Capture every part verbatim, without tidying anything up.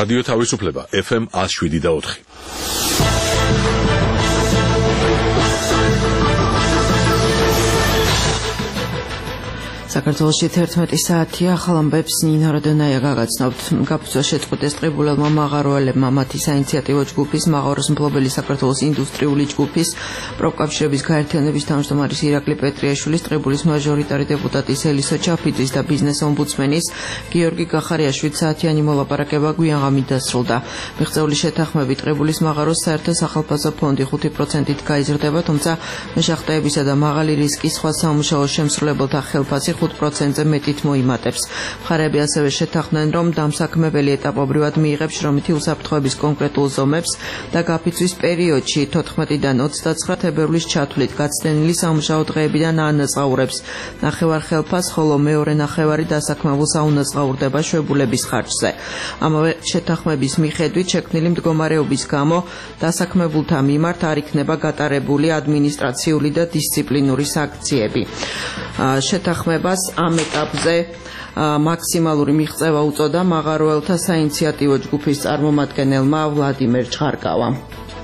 რადიო თავისუფლება ეფ ემ one oh seven და four. საქართველოში თერთმეტი საათია, ახალ ამბებს ნინა როდონაია გაგაცნობთ. გაფუძნეს შეწყვეტეს ტყიბულებმა მაღაროელებმა მათი საინიციატივო ჯგუფის მაღაროს მფლობელი საქართველოს ინდუსტრიული ჯგუფის პროფკავშირების გაერთიანების თავმჯდომარის ირაკლი პეტრიაშვილის, ტყიბულის მაჟორიტარი დეპუტატის ელისო ჩაფიძის და ბიზნეს ომბუდსმენის გიორგი გახარიაშვილის საათიანი მოლაპარაკება გვიანღამით დასრულდა. მიღწეული შეთანხმებით ტყიბულის მაღაროს საერთო სახალხო ფონდი ხუთი პროცენტით გაიზრდება, თუმცა მეშახტეებისა და მაღალი რისკის სხვა სამუშაო შემსრულებელთა ხელფასი ხუთ პროცენტზე მეტით მოიმატებს. მხარეები ასევე შეთანხმდნენ, რომ დამსაქმებელი ეტაპობრივად მიიღებს შრომითი უსაფრთხოების კონკრეტულ ზომებს და გაფიცვის პერიოდში თოთხმეტიდან ოცდაცხრა თებერვლის ჩათვლით გაცდენილი სამუშაო დღეებიდან აანაზღაურებს ნახევარ ხელფასს, ხოლო მეორე ნახევარი დასაქმებულ საუნაზღაურდება შვებულების ხარჯზე. ამავე შეთანხმების მიხედვით შექმნილი მდგომარეობის გამო დასაქმებულთა მიმართ არ იქნება გატარებული ადმინისტრაციული და დისციპლინური სანქციები. შეთანხმებას ამ ეტაპზე მაქსიმალური მიღწევა უწოდა მაღაროელთა საინიციატივო ჯგუფის წარმომადგენელმა ვლადიმერ ჩხარკავამ.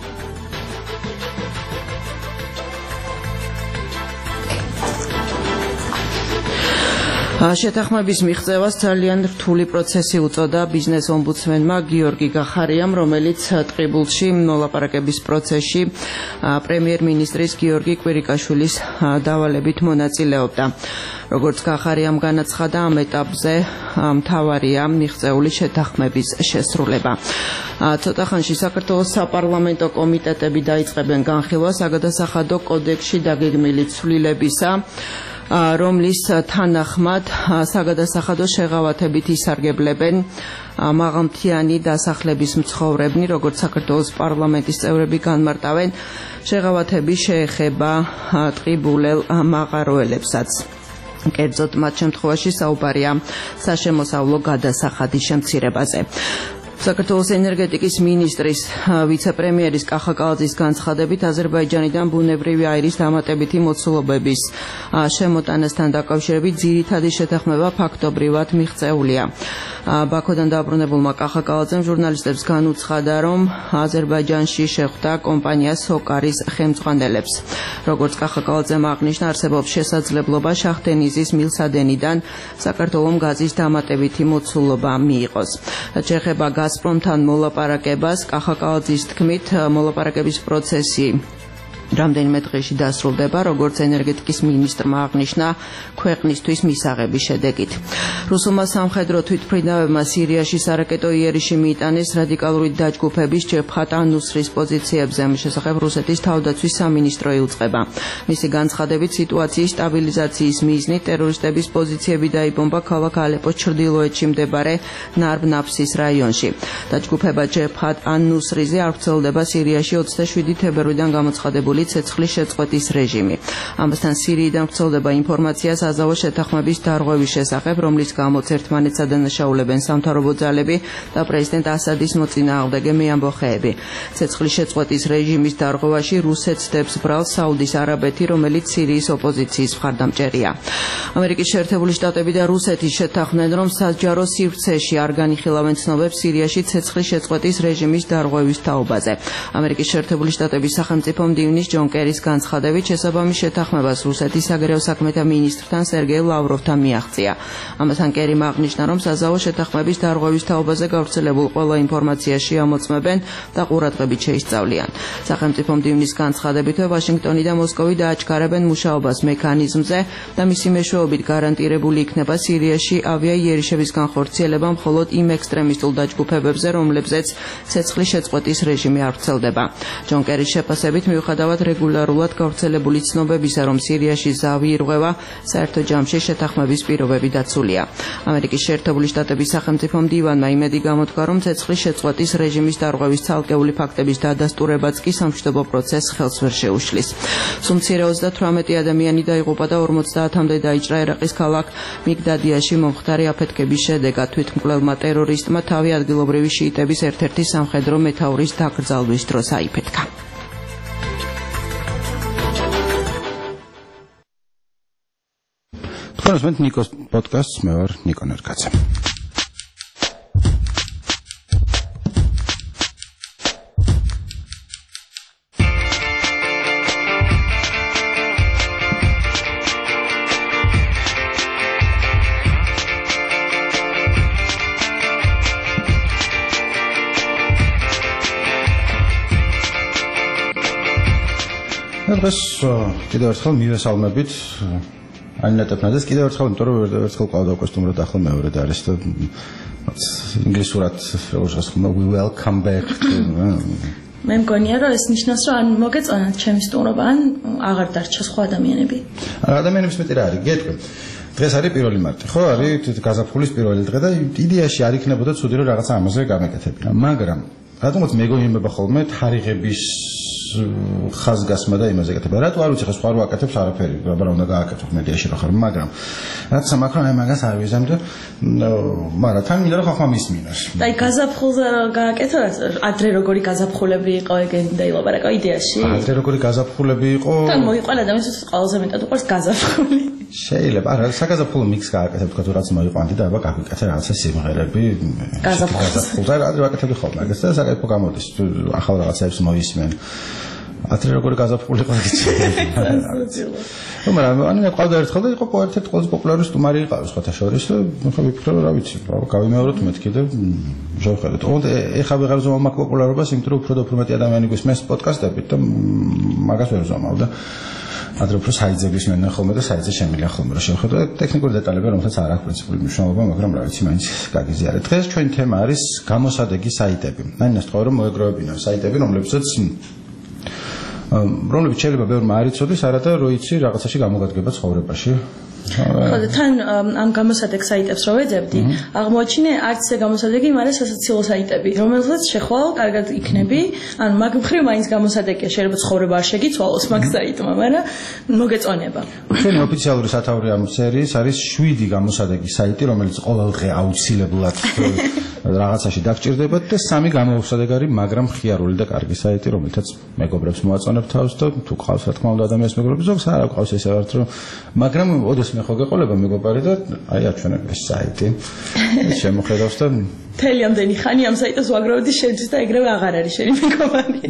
შეთანხმების მიღწევას ძალიან რთული პროცესი უწოდა ბიზნეს ომბუდსმენმა გიორგი გახარიამ, რომელიც ტყიბულში მოლაპარაკების პროცესში პრემიერ-მინისტრის გიორგი კვირიკაშვილის დავალებით მონაწილეობდა. როგორც გახარიამ განაცხადა, ამ ეტაპზე მთავარია მიღწეული შეთანხმების შესრულება. ცოტა ხანში საქართველოს საპარლამენტო კომიტეტები დაიწყებენ განხილვას საგადასახადო კოდექსში დაგეგმილი ცვლილებისა, რომლის თანახმად საგადასახადო შეღავათებით ისარგებლებენ მაღალმთიანი დასახლების მცხოვრებნი, როგორც საქართველოს პარლამენტის წევრები განმარტავენ, შეღავათები შეეხება ტყიბულელ მაღაროელებსაც. კერძოდ მათ შემთხვევაში საუბარია საშემოსავლო გადასახადის შემცირებაზე. საქართველოს ენერგეტიკის მინისტრის ვიცე-პრემიერის კახა კალაძის განცხადებით, აზერბაიჯანიდან ბუნებრივი აირის დამატებითი მოცულობების შემოტანასთან დაკავშირებით ძირითადი შეთანხმება ფაქტობრივად მიღწეულია. ბაქოდან დაბრუნებულმა კახა კალაძემ ჟურნალისტებს განუცხადა, რომ აზერბაიჯანში შეხვდა კომპანია სოკარის ხელმძღვანელებს. როგორც კახა კალაძემ აღნიშნა, არსებობს შესაძლებლობა შახტენიზის მილსადენიდან საქართველომ გაზის დამატებითი მოცულობა მიიღოს. შეეხება გაზპრომთან მოლაპარაკებას, კახა კალაძის თქმით, მოლაპარაკების პროცესი რამდენიმე დღეში დასრულდება, როგორც ენერგეტიკის მინისტრმა აღნიშნა, ქვეყნისთვის მისაღების შედეგით. რუსულმა სამხედრო თვითმფრინავებმა სირიაში სარაკეტო იერიში მიიტანეს რადიკალური დაჯგუფების ჯებჰათ ან-ნუსრის პოზიციებზე, ამის შესახებ რუსეთის თავდაცვის სამინისტრო იუწყება. მისი განცხადებით, სიტუაციის სტაბილიზაციის მიზნით ტერორისტების პოზიციები დაიბომბა ქალაქ ალეპოს ჩრდილოეთში მდებარე ნარბ-ნაფსის რაიონში. დაჯგუფება ჯებჰათ ან-ნუსრიზე არ ვრცელდება სირიაში ოცდაშვიდი თებერვლიდან გამოცხადებული ცეცხლის შეწყვეტის რეჟიმი. ამასთან სირიიდან ვრცელდება ინფორმაცია საზავო შეთანხმების დარღვევის შესახებ, რომლის გამოც ერთმანეთს ადანაშაულებენ სამთავრობო ძალები და პრეზიდენტ ასადის მოწინააღმდეგე ამბოხეები. ცეცხლის შეწყვეტის რეჟიმის დარღვევაში რუსეთს დებს ბრალს საუდის არაბეთი, რომელიც სირიის ოპოზიციის მხარდამჭერია. ამერიკის შეერთებული შტატები და რუსეთი შეთანხმდნენ, რომ საჯარო სივრცეში არ განიხილავენ ცნობებს სირიაში ცეცხლის შეწყვეტის რეჟიმის დარღვევის თაობაზე. ამერიკის შეერთებული შტატების სახელმწიფო მდივნის ჯონ კერის განცხადებით, შესაბამის შეთანხმებას რუსეთის საგარეო საქმეთა მინისტრთან სერგეი ლავროვთან მიაღწია. ამასთან კერიმ აღნიშნა, რომ საზავო შეთანხმების დარღვევის თაობაზე გავრცელებულ ყველა ინფორმაციას შეამოწმებენ და ყურადღებით შეისწავლიან. სახელმწიფო მდივნის განცხადებით, ვაშინგტონი და მოსკოვი დააჩქარებენ მუშაობას მექანიზმზე და მისი მეშვეობით გარანტირებული იქნება სირიაში ავიაიერიშების განხორციელება მხოლოდ იმ ექსტრემისტულ დაჯგუფებებზე, რომლებზეც ცეცხლის შეწყვეტის რეჟიმი არ ვრცელდება. ჯონ კერის შეფასებით, მიუხედავად რეგულარულად გავრცელებული ცნობებისა, რომ სირიაში ზავი ირღვევა, საერთო ჯამში შეთანხმების პირობები დაცულია. ამერიკის შეერთებული შტატების სახელმწიფო მდივანმა იმედი გამოთქვა, რომ ცეცხლის შეწყვეტის რეჟიმის დარღვევის ცალკეული ფაქტების დადასტურებაც კი სამშვიდობო პროცესს ხელს ვერ შეუშლის. სუმცირე ოცდათვრამეტი ადამიანი დაიღუპა და ორმოცდაათამდე დაიჭრა ერაყის ქალაქ მიგდადიაში მომხდარი აფეთქების შედეგად. თვითმკვლელმა ტერორისტმა თავი ადგილობრივი შიიტების ერთ-ერთი სამხედრო მეთაურის დაკრძალვის დროს აიფეთქა. Transmit Nikos podcast, მე ვარ ნიკო ნერკაძე. დღეს კიდევ ერთხელ მივესალმებით ანინა ტეფნაძეს კიდევ ერთხელ, იმიტომ რომ ერთხელ ყავდა კოსტუმრად, ახლა მეორედ არის და ინგლისურად როგორც ხომ we welcome back. მე მგონია რომ ეს ნიშნავს რომ ან მოგეწონათ ჩემი სტუმრობა ან აღარ დარჩა სხვა ადამიანები. ადამიანების მეტი რა არის? გეტყვი. დღეს არის პირველი მარტი, ხო? არის გაზაფხულის პირველი დღე და იდეაში არ იქნებოდა ცუდი რომ რაღაცა ამაზე გამეკეთებინა, მაგრამ რატომაც მეგონიება ხოლმე თარიღების ხაზგასმა და იმაზე ეკეთება. რატო არ ვიცი ხა სხვა რო აკეთებს არაფერი, რა უნდა გააკეთო მედიაში რა ხარ, მაგრამ რაც სამაქრო აი მაგას არ ვიზამ და მაგრამ თან მინდა რომ ხახმა მისმინოს. და აი გაზაფხულზე გააკეთო ადრე როგორი გაზაფხულები იყო ეგენი და ილაპარაკო იდეაში? ადრე როგორი გაზაფხულები იყო? თან მოიყვანა ადამიანს ყველაზე მეტად უყვარს გაზაფხული. შეიძლება, არა, საგაზაფხულო მიქსს გააკეთებ, თქვა თუ რაც მოიყვანდი და აბა გაგვიკეთე რაღაცა სიმღერები გაზაფხულზე. ადრე ვაკეთებდი ხოლმე მაგას და საკეთო გამოდის, ახალ რაღაცებს მოისმენ. ათრე როგორი გაზაფხული იყო იცი. მაგრამ ანუ მე ყავდა ერთხელ და იყო ერთ-ერთი ყველაზე პოპულარული სტუმარი იყავს ხოთა შორის და ხო ვიფიქრე რომ რა ვიცი, გავიმეოროთ მეთქი და შევხედოთ. ოღონდ ეხა ვეღარ ზომავ მაგ პოპულარობას, იმიტომ რომ უფრო და უფრო მეტი ადამიანი გვისმენს პოდკასტებით და მაგას ვერ ზომავ და ადრე უფრო საიძების მენა ხოლმე და საიძე შემილია ხოლმე რომ შევხედო ტექნიკური დეტალები რომელსაც არ აქვს პრინციპული მნიშვნელობა, მაგრამ რა ვიცი, მაინც გაგიზიარეთ. დღეს ჩვენი თემა არის გამოსადეგი საიტები. ანუ თქვა რომ მოეგროვებინა საიტები, რომლებსაც რომლებიც შეიძლება ბევრმა არ იცოდეს, არადა რო იცი რაღაცაში გამოგადგება ცხოვრებაში. ხო და თან ამ გამოსადეგ საიტებს რო ვეძებდი, აღმოაჩინე არც ეს გამოსადეგი, მაგრამ სასაცილო საიტები, რომელსაც შეხვალ კარგად იქნები, ანუ მაგ მხრივ მაინც გამოსადეგია, შეიძლება ცხოვრება არ შეგიცვალოს მაგ საიტმა, მაგრამ მოგეწონება. ჩვენი ოფიციალური სათაური ამ სერიის არის შვიდი გამოსადეგი საიტი, რომელიც ყოველდღე აუცილებლად რაღაცაში დაგჭირდებათ და სამი გამოსადეგი არის, მაგრამ ხიარული და კარგი საიტი, რომელთაც მეგობრებს მოაწონებ თავს და თუ ყავს რა თქმა უნდა ადამიანის მეგობრები, ზოგს არ აქვს ესე ვართ რომ, მაგრამ ოდესმე ხო გეყოლება მეგობარი და აი აჩვენებ ეს საიტი. შემოხედავს და მთელი ამდენი ხანი ამ საიტს ვაგროვდი შენთვის და ეგრევე აღარ არის შენი მეგობარი.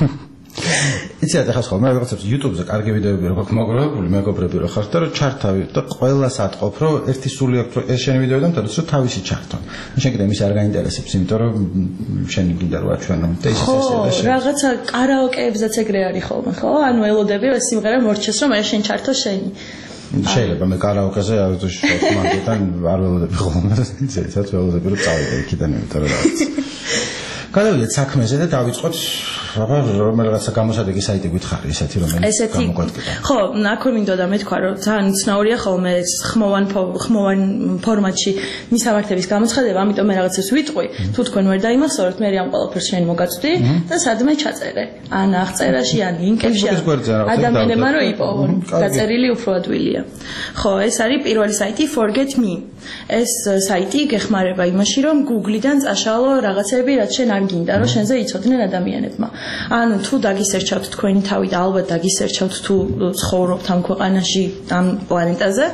იცით ახლა ხოლმე რაღაცებს YouTube-ზე კარგი ვიდეოები რო გაქვს მოგროვებული მეგობრები რო ხართ და რომ ჩართავი და ყველას ატყობ რომ ერთი სული აქვს რომ ეს შენი ვიდეო და მთლიანად რომ თავისი ჩართო. შენ კიდე მის არ გაინტერესებს, იმიტომ რომ შენი გინდა რომ აჩვენო და ის ესე და შენ. რაღაცა კარაოკეებზეც ეგრე არის ხოლმე, ხო? ანუ ელოდები ეს სიმღერა მორჩეს რომ მე შენ ჩართო შენი. შეიძლება მე კარაოკეზე არ ვთქვი მაგეთან არ ველოდები ხოლმე და ზედაც ველოდები რომ წავიდე იქიდან, იმიტომ რომ რა ვიცი. გადავიდეთ საქმეზე და დავიწყოთ აბა რომელიღაცა გამოსადეგი საიტი გითხარი ესეთი რომელიც გამოგვადგება. ხო, აქ მინდოდა მეთქვა რომ ძალიან უცნაურია ხოლმე ხმოვან ხმოვან ფორმატში მისამართების გამოცხადება, ამიტომ მე რაღაცას ვიტყვი, თუ თქვენ ვერ დაიმახსოვრეთ, მე ამ ყველაფერს შენ მოგაწვდი და სადმე ჩაწერე. ან აღწერაში, ან ლინკებში ადამიანებმა რომ იპოვონ. დაწერილი უფრო ადვილია. ხო, ეს არის პირველი საიტი Forget Me. ეს საიტი გეხმარება იმაში, რომ Google-დან წაშალო რაღაცები, რაც შენ არ გინდა, რომ შენზე იცოდნენ ადამიანებმა. ანუ თუ დაგისერჩავთ თქვენი თავი და ალბათ დაგისერჩავთ თუ ცხოვრობთ ამ ქვეყანაში, ამ პლანეტაზე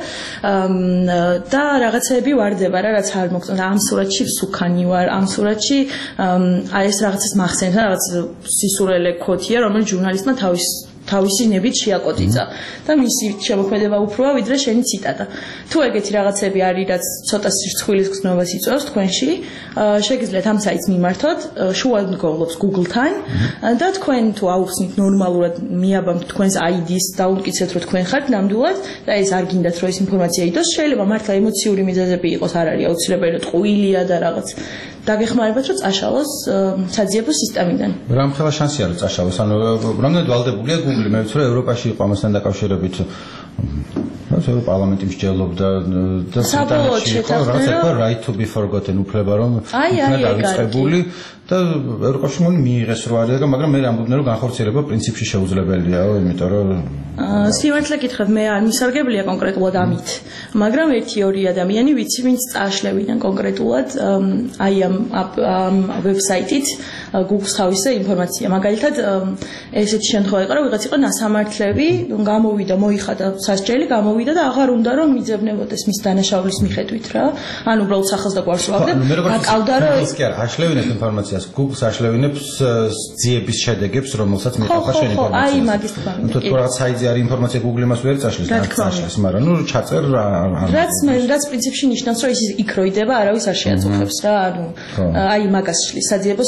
და რაღაცები ვარდება რა, რაც არ მოგწონთ. ამ სურათში სუქანი ვარ, ამ სურათში აი ეს რაღაცას მახსენებთ, რაღაც სისურელე ქოთია, რომელიც ჟურნალისტმა თავის თავისი ნებით შეაკოწიცა და მისი შემოქმედება უფროა ვიდრე შენი ციტატა. თუ ეგეთი რაღაცები არის, რაც ცოტა სირცხვილის გზნობას იწვევს თქვენში, შეგიძლიათ ამ საიტს მიმართოთ, შუამდგომლობს Google-თან და თქვენ თუ აუხსნით ნორმალურად მიაბამთ თქვენს აი დი-ს და უკიცეთ რომ თქვენ ხართ ნამდვილად და ეს არ გინდათ რომ ეს ინფორმაცია იდოს, შეიძლება მართლა ემოციური მიზეზები იყოს, არ არის აუცილებელი რომ ტყუილია და რაღაც დაგეხმარებათ რომ წაშალოს საძიებო სისტემიდან. რამხელა შანსი არის წაშალოს, ანუ რამდენად ვალდებულია Google, მე ვიცი რომ ევროპაში იყო ამასთან დაკავშირებით რაც ევროპარლამენტი მსჯელობდა და საბოლოოდ რაღაცა right to be forgotten უფლება რომ იქნა დავიწყებული და ევროპაში მoni მიიღეს რო არის, მაგრამ მე ამბობდნენ რომ განხორციელება პრინციპში შეუძლებელიაო, იმიტომ რომ სიმართლე გითხრათ, მე არ მისარგებლია კონკრეტულად ამით, მაგრამ ერთი ორი ადამიანი ვიცი, ვინც წააშლევინან კონკრეტულად აი ამ ვებსაიტით Google-ს თავისი ინფორმაცია. მაგალითად, ესეთი შემთხვევა იყო, რომ ვიღაც იყო ნასამართლები, გამოვიდა, მოიხადა სასჯელი, გამოვიდა და აღარ უნდა რომ მიძებნებოდეს მის დანაშაულის მიხედვით რა. ანუ უბრალოდ სახელს და გვარს ვაგდებ. აკავდა რომ ეს კი არა, აშლევინებს ინფორმაციას, Google-ს აშლევინებს ძიების შედეგებს, რომელსაც მიყვება შენ ინფორმაცია. აი მაგის თქვა. თუ რაღაც საიტზე არის ინფორმაცია Google იმას ვერ წაშლის, არ წაშლის, მაგრამ ნუ ჩაწერ რაც მე რაც პრინციპში ნიშნავს, რომ ის იქ როიდება, არავის არ შეაწუხებს რა. ანუ აი მაგას შლის საძიებო სისტემიდან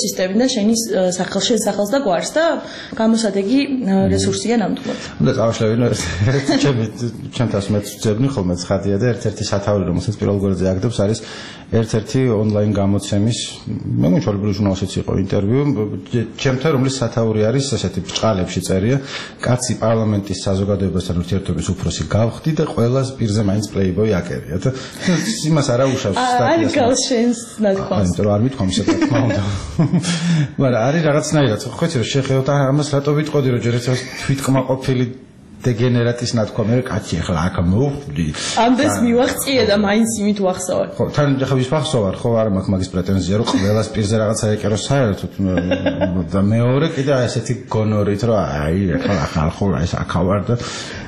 შენი სახელს შენ სახელს და გვარს და გამოსადეგი რესურსია ნამდვილად. უნდა წავაშლევინო ჩემი ჩემთას მეც ვძებნი ხოლმე ცხადია და ერთ-ერთი სათაური რომელსაც პირველ გვერდზე აგდებს არის ერთ-ერთი ონლაინ გამოცემის მე მგონი ჩვეულებრივი ჟურნალშიც იყო ინტერვიუ ჩემთან რომლის სათაური არის ესეთი ბრჭყალებში წერია კაცი პარლამენტის საზოგადოებასთან ურთიერთობის უფროსი გავხდი და ყველას პირზე მაინც პლეიბოი აკერია და იმას არა უშავს სტატიას არ გავს შენს ნათქვამს ანუ არ მithქვამ ისე თქმა უნდა მაგრამ არის რაღაცნაირად ხო იცი რომ შეხეოთ ამას რატო ვიტყოდი რომ ჯერ ეს თვითკმაყოფილი დეგენერატის ნათქვამი კაცი ახლა აქ მოვხვდი ამდეს მივახწია და მაინც იმით ვახსოვარ ხო თან ახლა ვის ვახსოვარ ხო არ მაქვს მაგის პრეტენზია რომ ყველას პირზე რაღაცა ეკერო საერთოდ და მეორე კიდე ესეთი გონორით რომ აი ახლა ხალხო ეს აქავარ და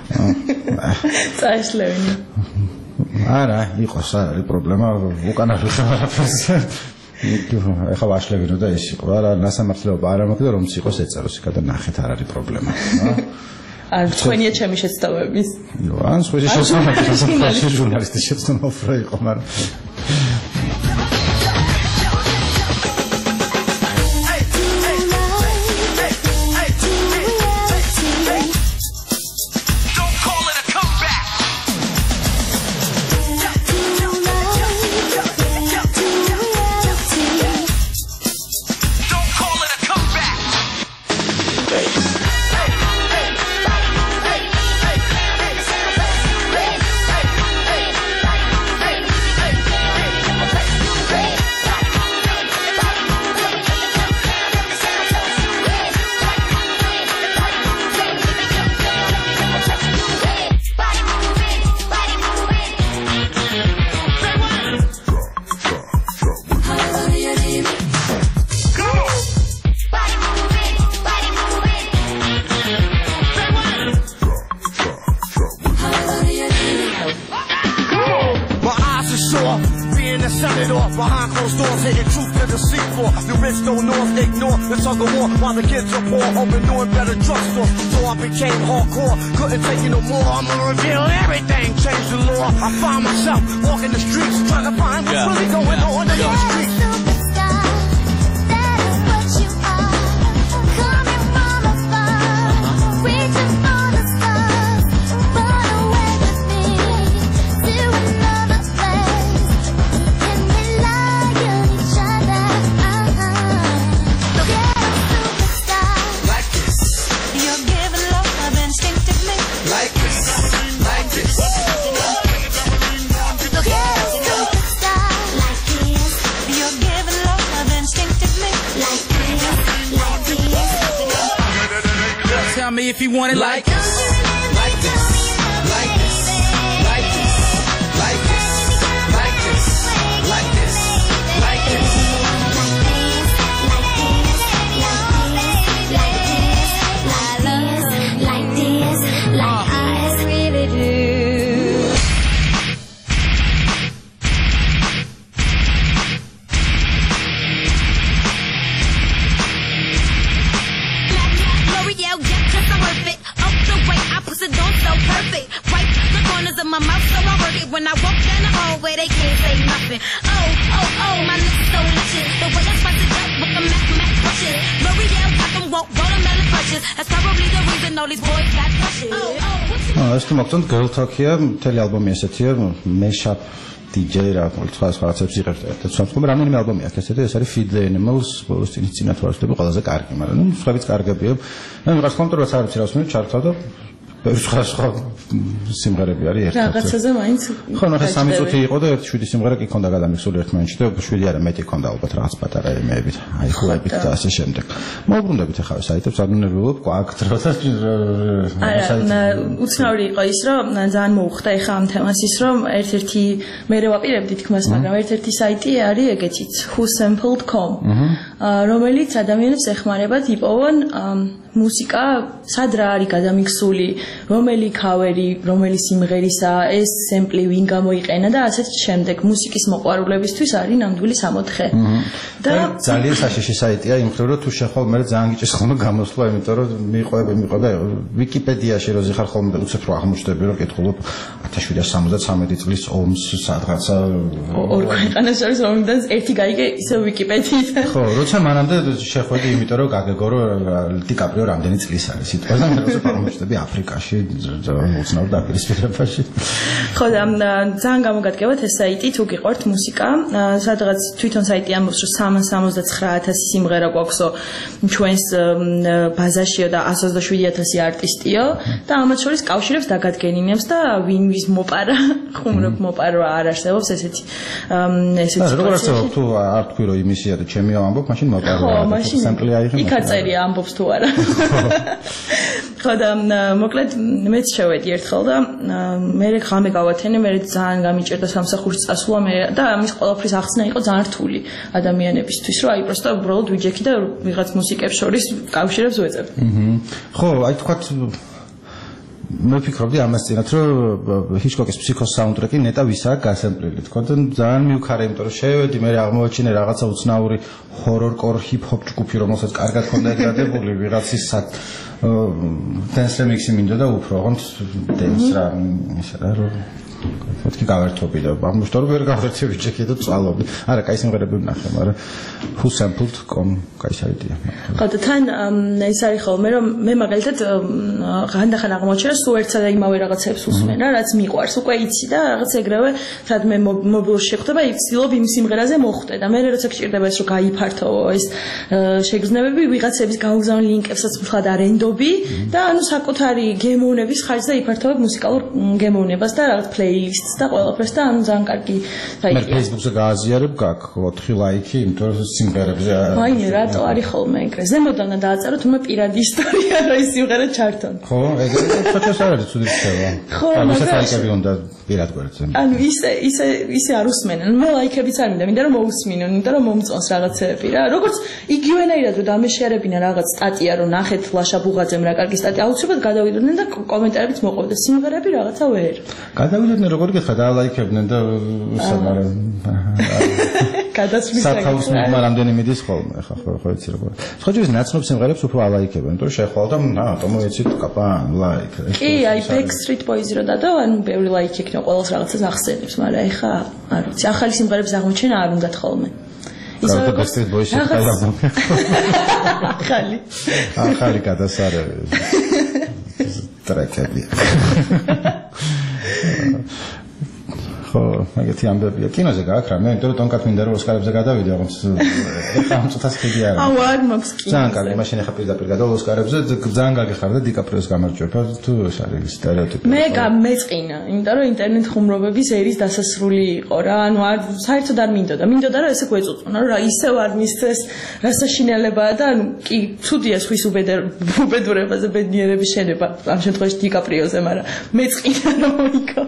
წაშლევინი არა იყოს არ არის პრობლემა უკანა ვიხარ არაფერს ეხლა ვაშლევინო და ეს იყო არა ნასამართლეობა არ მაქვს და რომც იყოს ეწეროს იქა და ნახეთ არ არის პრობლემა არ თქვენია ჩემი შეცდომების ნუ ან სხვისი შესაძლებელი ჟურნალისტის შეცდომა უფრო იყო მაგრამ While the kids are poor, open new and better drugstore. So I became hardcore, couldn't take it no more. I'ma reveal everything, change the law. I find myself walking the streets, trying to find what's yeah. really going yeah. on in yeah. the streets. If you want it like this, like this, like this, like this, like this, like this, like this, like this, like this, like I really do. My mouth so I work it when I walk down the hallway they can't say nothing. Oh, oh, oh, my lips so luscious. The way I spice it up with the Mac Mac brushes. L'Oreal got them woke watermelon brushes. That's probably the reason all these boys got crushes. Oh, oh. ეს თუ მოგწონთ Girl Talk-ია, მთელი ალბომი ესეთია, Mashup დიჯეი რა, სხვა სხვა რაღაცებს იღებს ერთად. სამწუხაროდ რამდენიმე ალბომი აქვს ესეთი, ეს არის Feed the Animals, ბოლოს წინის წინათვალისწლები ყველაზე კარგი, მაგრამ ნუ სხვაებიც კარგებია. მე ვიღაც კონტროლს არ ვიცი რა ვსმენ, ჩართავ და სხვა სხვა სიმღერები არის ერთად. რაღაცაზე მაინც. ხო, ნახე სამი წუთი იყო და ერთი შვიდი სიმღერა კი ქონდა გადამიქსული ერთმანეთში და შვიდი არა მეტი ქონდა ალბათ რაღაც პატარა ემეებით. აი ხუებით და ასე შემდეგ. მოუბრუნდებით ახლა საიტებს არ ნერვიულობ კვაკთ როცა არა, უცნაური იყო ის რომ ძალიან მოუხდა ეხა ამ თემას ის რომ ერთ-ერთი მე ვაპირებდი თქმას, მაგრამ ერთ-ერთი საიტი არის ეგეთიც who sampled dot com, რომელიც ადამიანებს ეხმარება იპოვონ მუსიკა სად რა არის გადამიქსული, რომელი ქავერი, რომელი სიმღერისა, ეს სემპლი ვინ გამოიყენა და ასეთ შემდეგ მუსიკის მოყვარულებისთვის არის ნამდვილი სამოთხე. და ძალიან საშიში საიტია იმ მხრივ რომ თუ შეხვალ მე ძალიან გიჭირს ხოლმე გამოსვლა, იმიტომ რომ მიყვები მიყვება ვიკიპედიაში რო ზიხარ ხოლმე უცებ რო აღმოჩნდები რომ კითხულობ ათას შვიდსათ სამოცდათვრამეტი წლის ომს სადღაცა ორ ქვეყანას შორის ომიდან ერთი გაიგე ისე ვიკიპედიით. ხო, როცა როცა მანამდე შეხვედი, იმიტომ რომ გაგეგო რომ დიკაპრიო რამდენი წლის არის სიტყვაზე და მე როცა აღმოჩნდები აფრიკაში, უცნაურ დაპირისპირებაში. ხო და ძალიან გამოგადგებათ ეს საიტი, თუ გიყვართ მუსიკა, სადღაც თვითონ საიტი ამბობს, რომ სამას სამოცდათხრა ათასი სიმღერა გვაქვსო ჩვენს ბაზაშიო და ასას ოცდაშვიდი ათასი არტისტიო და ამათ შორის კავშირებს დაგადგენინებს და ვინ ვის მოპარა, ხუმრობ მოპარა არ არსებობს ესეთი ესეთი. როგორ არსებობს თუ არ თქვი რომ იმისია და ჩემი ამბობ, მაშინ მოპარა. ხო, მაშინ სამპლი აიღე. იქ აწერია ამბობს თუ არა. ხო და მოკლედ მეც შევედი ერთხელ და მე ღამე გავათენე, მე ძალიან გამიჭერდა სამსახურში წასვლა მე და ამის ყველაფრის ახსნა იყო ძალიან რთული ადამიანებისთვის, რომ აი პროსტა უბრალოდ ვიჯექი და ვიღაც მუსიკებს შორის კავშირებს ვეწებ. ხო, აი თქვათ მე ვფიქრობდი ამას წინათ, რომ ჰიჩკოკის ფსიქოს საუნდტრეკი ნეტა ვისაა გასემპლილი, თქო და ძალიან მივქარე, იმიტომ რომ შევედი, მე აღმოაჩინე რაღაცა უცნაური ჰორორ-კორ ჰიპ-ჰოპ ჯგუფი, რომელსაც კარგად ჰქონდა ეგრადებული, ვიღაცის dance remix-ი მინდოდა უფრო, ოღონდ dance რა, ისე რა რომ მეთქი გავერთობი და აღმოჩნდა რომ ვერ გავერთები ჯექი და წვალობდი. არა, კაი სიმღერები ვნახე, მაგრამ who sampled dot com კაი საიტია. ხო და თან ეს არის ხოლმე რომ მე მაგალითად ხანდახან აღმოჩნდა სულ ერთსა და იმავე რაღაცებს უსმენ რა, რაც მიყვარს. უკვე იცი და რაღაც ეგრევე სადაც მე მობილში შეხვდება, იცილობ იმ სიმღერაზე მოხვდე და მე როცა გჭირდება ეს რომ გაიფართო ეს შეგრძნებები, ვიღაცების გაუგზავნილ ლინკებსაც მხად არენდობი და ანუ საკუთარი გემოვნების ხარჯზე იფართოვებ მუსიკალურ გემოვნებას და რაღაც playlists და ყველაფერს და ანუ ძალიან კარგი საიტია. მე Facebook-ზე გააზიარებ, გაქვს ოთხი ლაიქი, იმიტომ რომ სიმღერებზე ვაიმე, რატო არის ხოლმე ეგრე? ზემოდან დააწერო თუმე პირადი ისტორია, რომ ის სიმღერა ჩართონ. ხო, ეგრე ფოტოს არ არის ცუდი შევა. ხო, მაგრამ ლაიქები უნდა პირად გვერდზე. ანუ ისე ისე ისე არ უსმენენ. მე ლაიქებიც არ მინდა, მინდა რომ მოусმინონ, მინდა რომ მომწონს რაღაცეები რა. როგორც იგივენაირად რომ დამეშერებინა რაღაც სტატია, რომ ნახეთ ლაშა ბუღაძემ რა კარგი სტატია, აუცილებლად გადავიდოდნენ და კომენტარებიც მოყვებდა. სიმღერები რაღაცა ვერ. გადავიდოდნენ როგორ გითხა და ლაიქებდნენ და სამარა გადასმის სათავის მიღმა რამდენი მიდის ხოლმე ხა ხო ხო იცი როგორ სხვაჯერ ნაცნობ სიმღერებს უფრო ალაიქებენ იმიტომ რომ შეხვალ და რა ტომოეცით კაპან ლაიქ კი აი Backstreet Boys-ი რო დადო ანუ ბევრი ლაიქი ექნა ყოველს რაღაცას ახსენებს მაგრამ აი ხა არ ვიცი ახალი სიმღერების აღმოჩენა არ უნდათ ხოლმე ისე Backstreet Boys-ი ახალი ახალი გადასარევი ტრეკები ხო, მაგეთი ამბებია. კინოზე გაქვს რამე, იმიტომ რომ ტონკატ მინდა რომ ოსკარებზე გადავიდე, ოღონდ ეხლა ამ წუთას ხიდი არა. აუ, არ მაქვს კინოზე. ძალიან კარგი, მაშინ ეხლა პირდაპირ გადავალ ოსკარებზე, ძალიან კარგი ხარ და დიკაპრიოს გამარჯვება, თუ ეს არის სტერეოტიპი. მე გამეწყინა, იმიტომ რომ ინტერნეტ ხუმრობების ერის დასასრული იყო რა, ანუ არ საერთოდ არ მინდოდა. მინდოდა რომ ესე გვეწუწუნა, რომ რა ისევ არ მისცეს რასაშინელებაა და ანუ კი ცუდია სხვის უბედურებაზე ბედნიერების შენება, ამ შემთხვევაში დიკაპრიოზე, მაგრამ მეწყინა რომ მოიგო.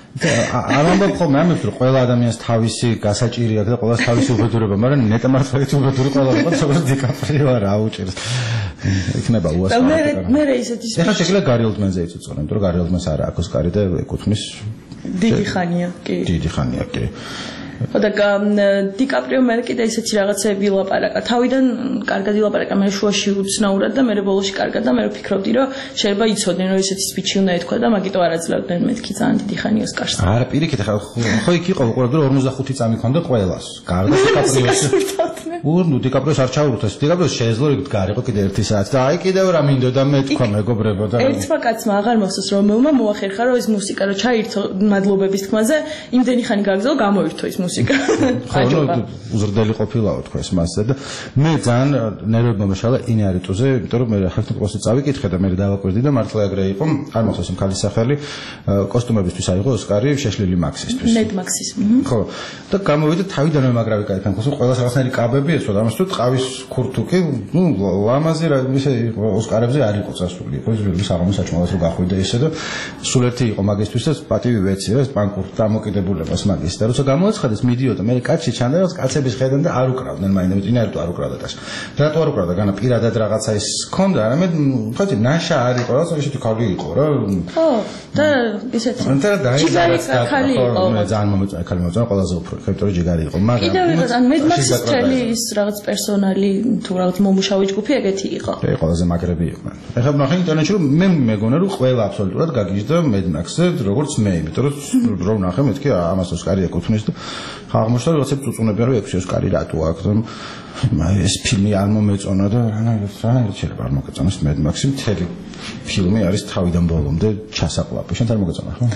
არ ამბობ ხოლმე ამებს რომ ყველა ადამიანს თავისი გასაჭირი აქვს და ყველას თავისი უბედურება, მაგრამ ნეტა მართლაც უბედური ყველა იყო, როგორც დიკაპრიო არა აუჭერს. იქნება უასწავლო. და მე მე ისეთი ეხლა შეგიძლია გარი ოლდმენზე იწუწონ, იმიტომ რომ გარი ოლდმენს არა აქვს ოსკარი და ეკუთვნის დიდი ხანია, კი. დიდი ხანია, კი. ხო და დიკაპრიო მე კიდე ისეთი რაღაცები ლაპარაკა. თავიდან კარგად ილაპარაკა, მე შუაში უცნაურად და მე ბოლოში კარგად და მე ვფიქრობდი რომ შეიძლება იცოდნენ რომ ესეთი სპიჩი უნდა ეთქვა და მაგიტო არ აძლევდნენ მეთქი ძალიან დიდი ხანი ოსკარს. არა, პირიქით ხა ხო იქ იყო უყურებდი რომ ორმოცდახუთი წამი ქონდა ყველას. გარდა დიკაპრიოს. ურნუ დიკაპრიოს არ ჩაურუთეს. დიკაპრიოს შეეძლო იქ გარიყო კიდე ერთი საათი და აი კიდევ რა მინდოდა მე თქვა მეგობრებო და ერთმა კაცმა აღარ მოსწონს რომელმა მოახერხა რომ ეს მუსიკა რომ ჩაირთო მადლობების თქმაზე, იმდენი ხანი გააგზავნო გამოირთო ის მუსიკა. ხო, ნუ უზრდელი ყოფილაო თქვა ეს მასზე და მე ძალიან ნერვები მომეშალა ინარიტუზე, იმიტომ რომ მე ხალხს წავიკითხე და მე დავაკვირდი და მართლა ეგრე იყო, არ მოხდეს იმ ქალის სახელი, კოსტუმებისთვის აიღო ოსკარი შეშლილი მაქსისთვის. Mad Max-ის. ხო. და გამოვიდა თავიდანვე მაგრა ვიკაეთან, ხო, ყველას რაღაცნაირი კაბები ეცვა და ამას თუ ტყავის ქურთუკი, ნუ ლამაზი რა ისე ოსკარებზე არ იყო წასული, ხო, ის საღამოს საჭმელად რო გახვიდა ისე და სულ ერთი იყო მაგისთვის და პატივი ვეცი რა, პანკურ დამოკიდებულებას მაგის და როცა გამოაცხადეს მიდიოდა მე კაცი ჩანდა რომ კაცების ხედან და არ უკრავდნენ მაინც ინერტო არ უკრავდა და რატო არ უკრავდა განა პირადად რაღაცა ის ქონდა არამედ ხოთი ნაშა არ იყო რა ისეთი ქალი იყო რა ხო და ისეთი ანტა დაიწყა ქალი იყო მე ძალიან მომეწონა ქალი მომეწონა ყველაზე უფრო ხებტორი ჯიგარი იყო მაგრამ კიდევ ვიღაც ან Mad Max-ის წელი ის რაღაც პერსონალი თუ რაღაც მომუშავე ჯგუფი ეგეთი იყო კი ყველაზე მაგრები იყვნენ ეხლა ნახე ინტერნეტში რომ მე მეგონა რომ ყველა აბსოლუტურად გაგიჟდა Mad Max-ზე როგორც მე იმიტომ რომ რომ ნახე მეთქი ამას ოსკარი ეკუთვნის და აღმოჩნდა რომ რაღაცები წუწუნებიან რომ ექვსი ოსკარი რატო აქვს ეს ფილმი არ მომეწონა და რანაირად შეიძლება არ მოგეწონოს Mad Max-ი მთელი ფილმი არის თავიდან ბოლომდე ჩასაყლაპი. შენ არ მოგეწონა ხო?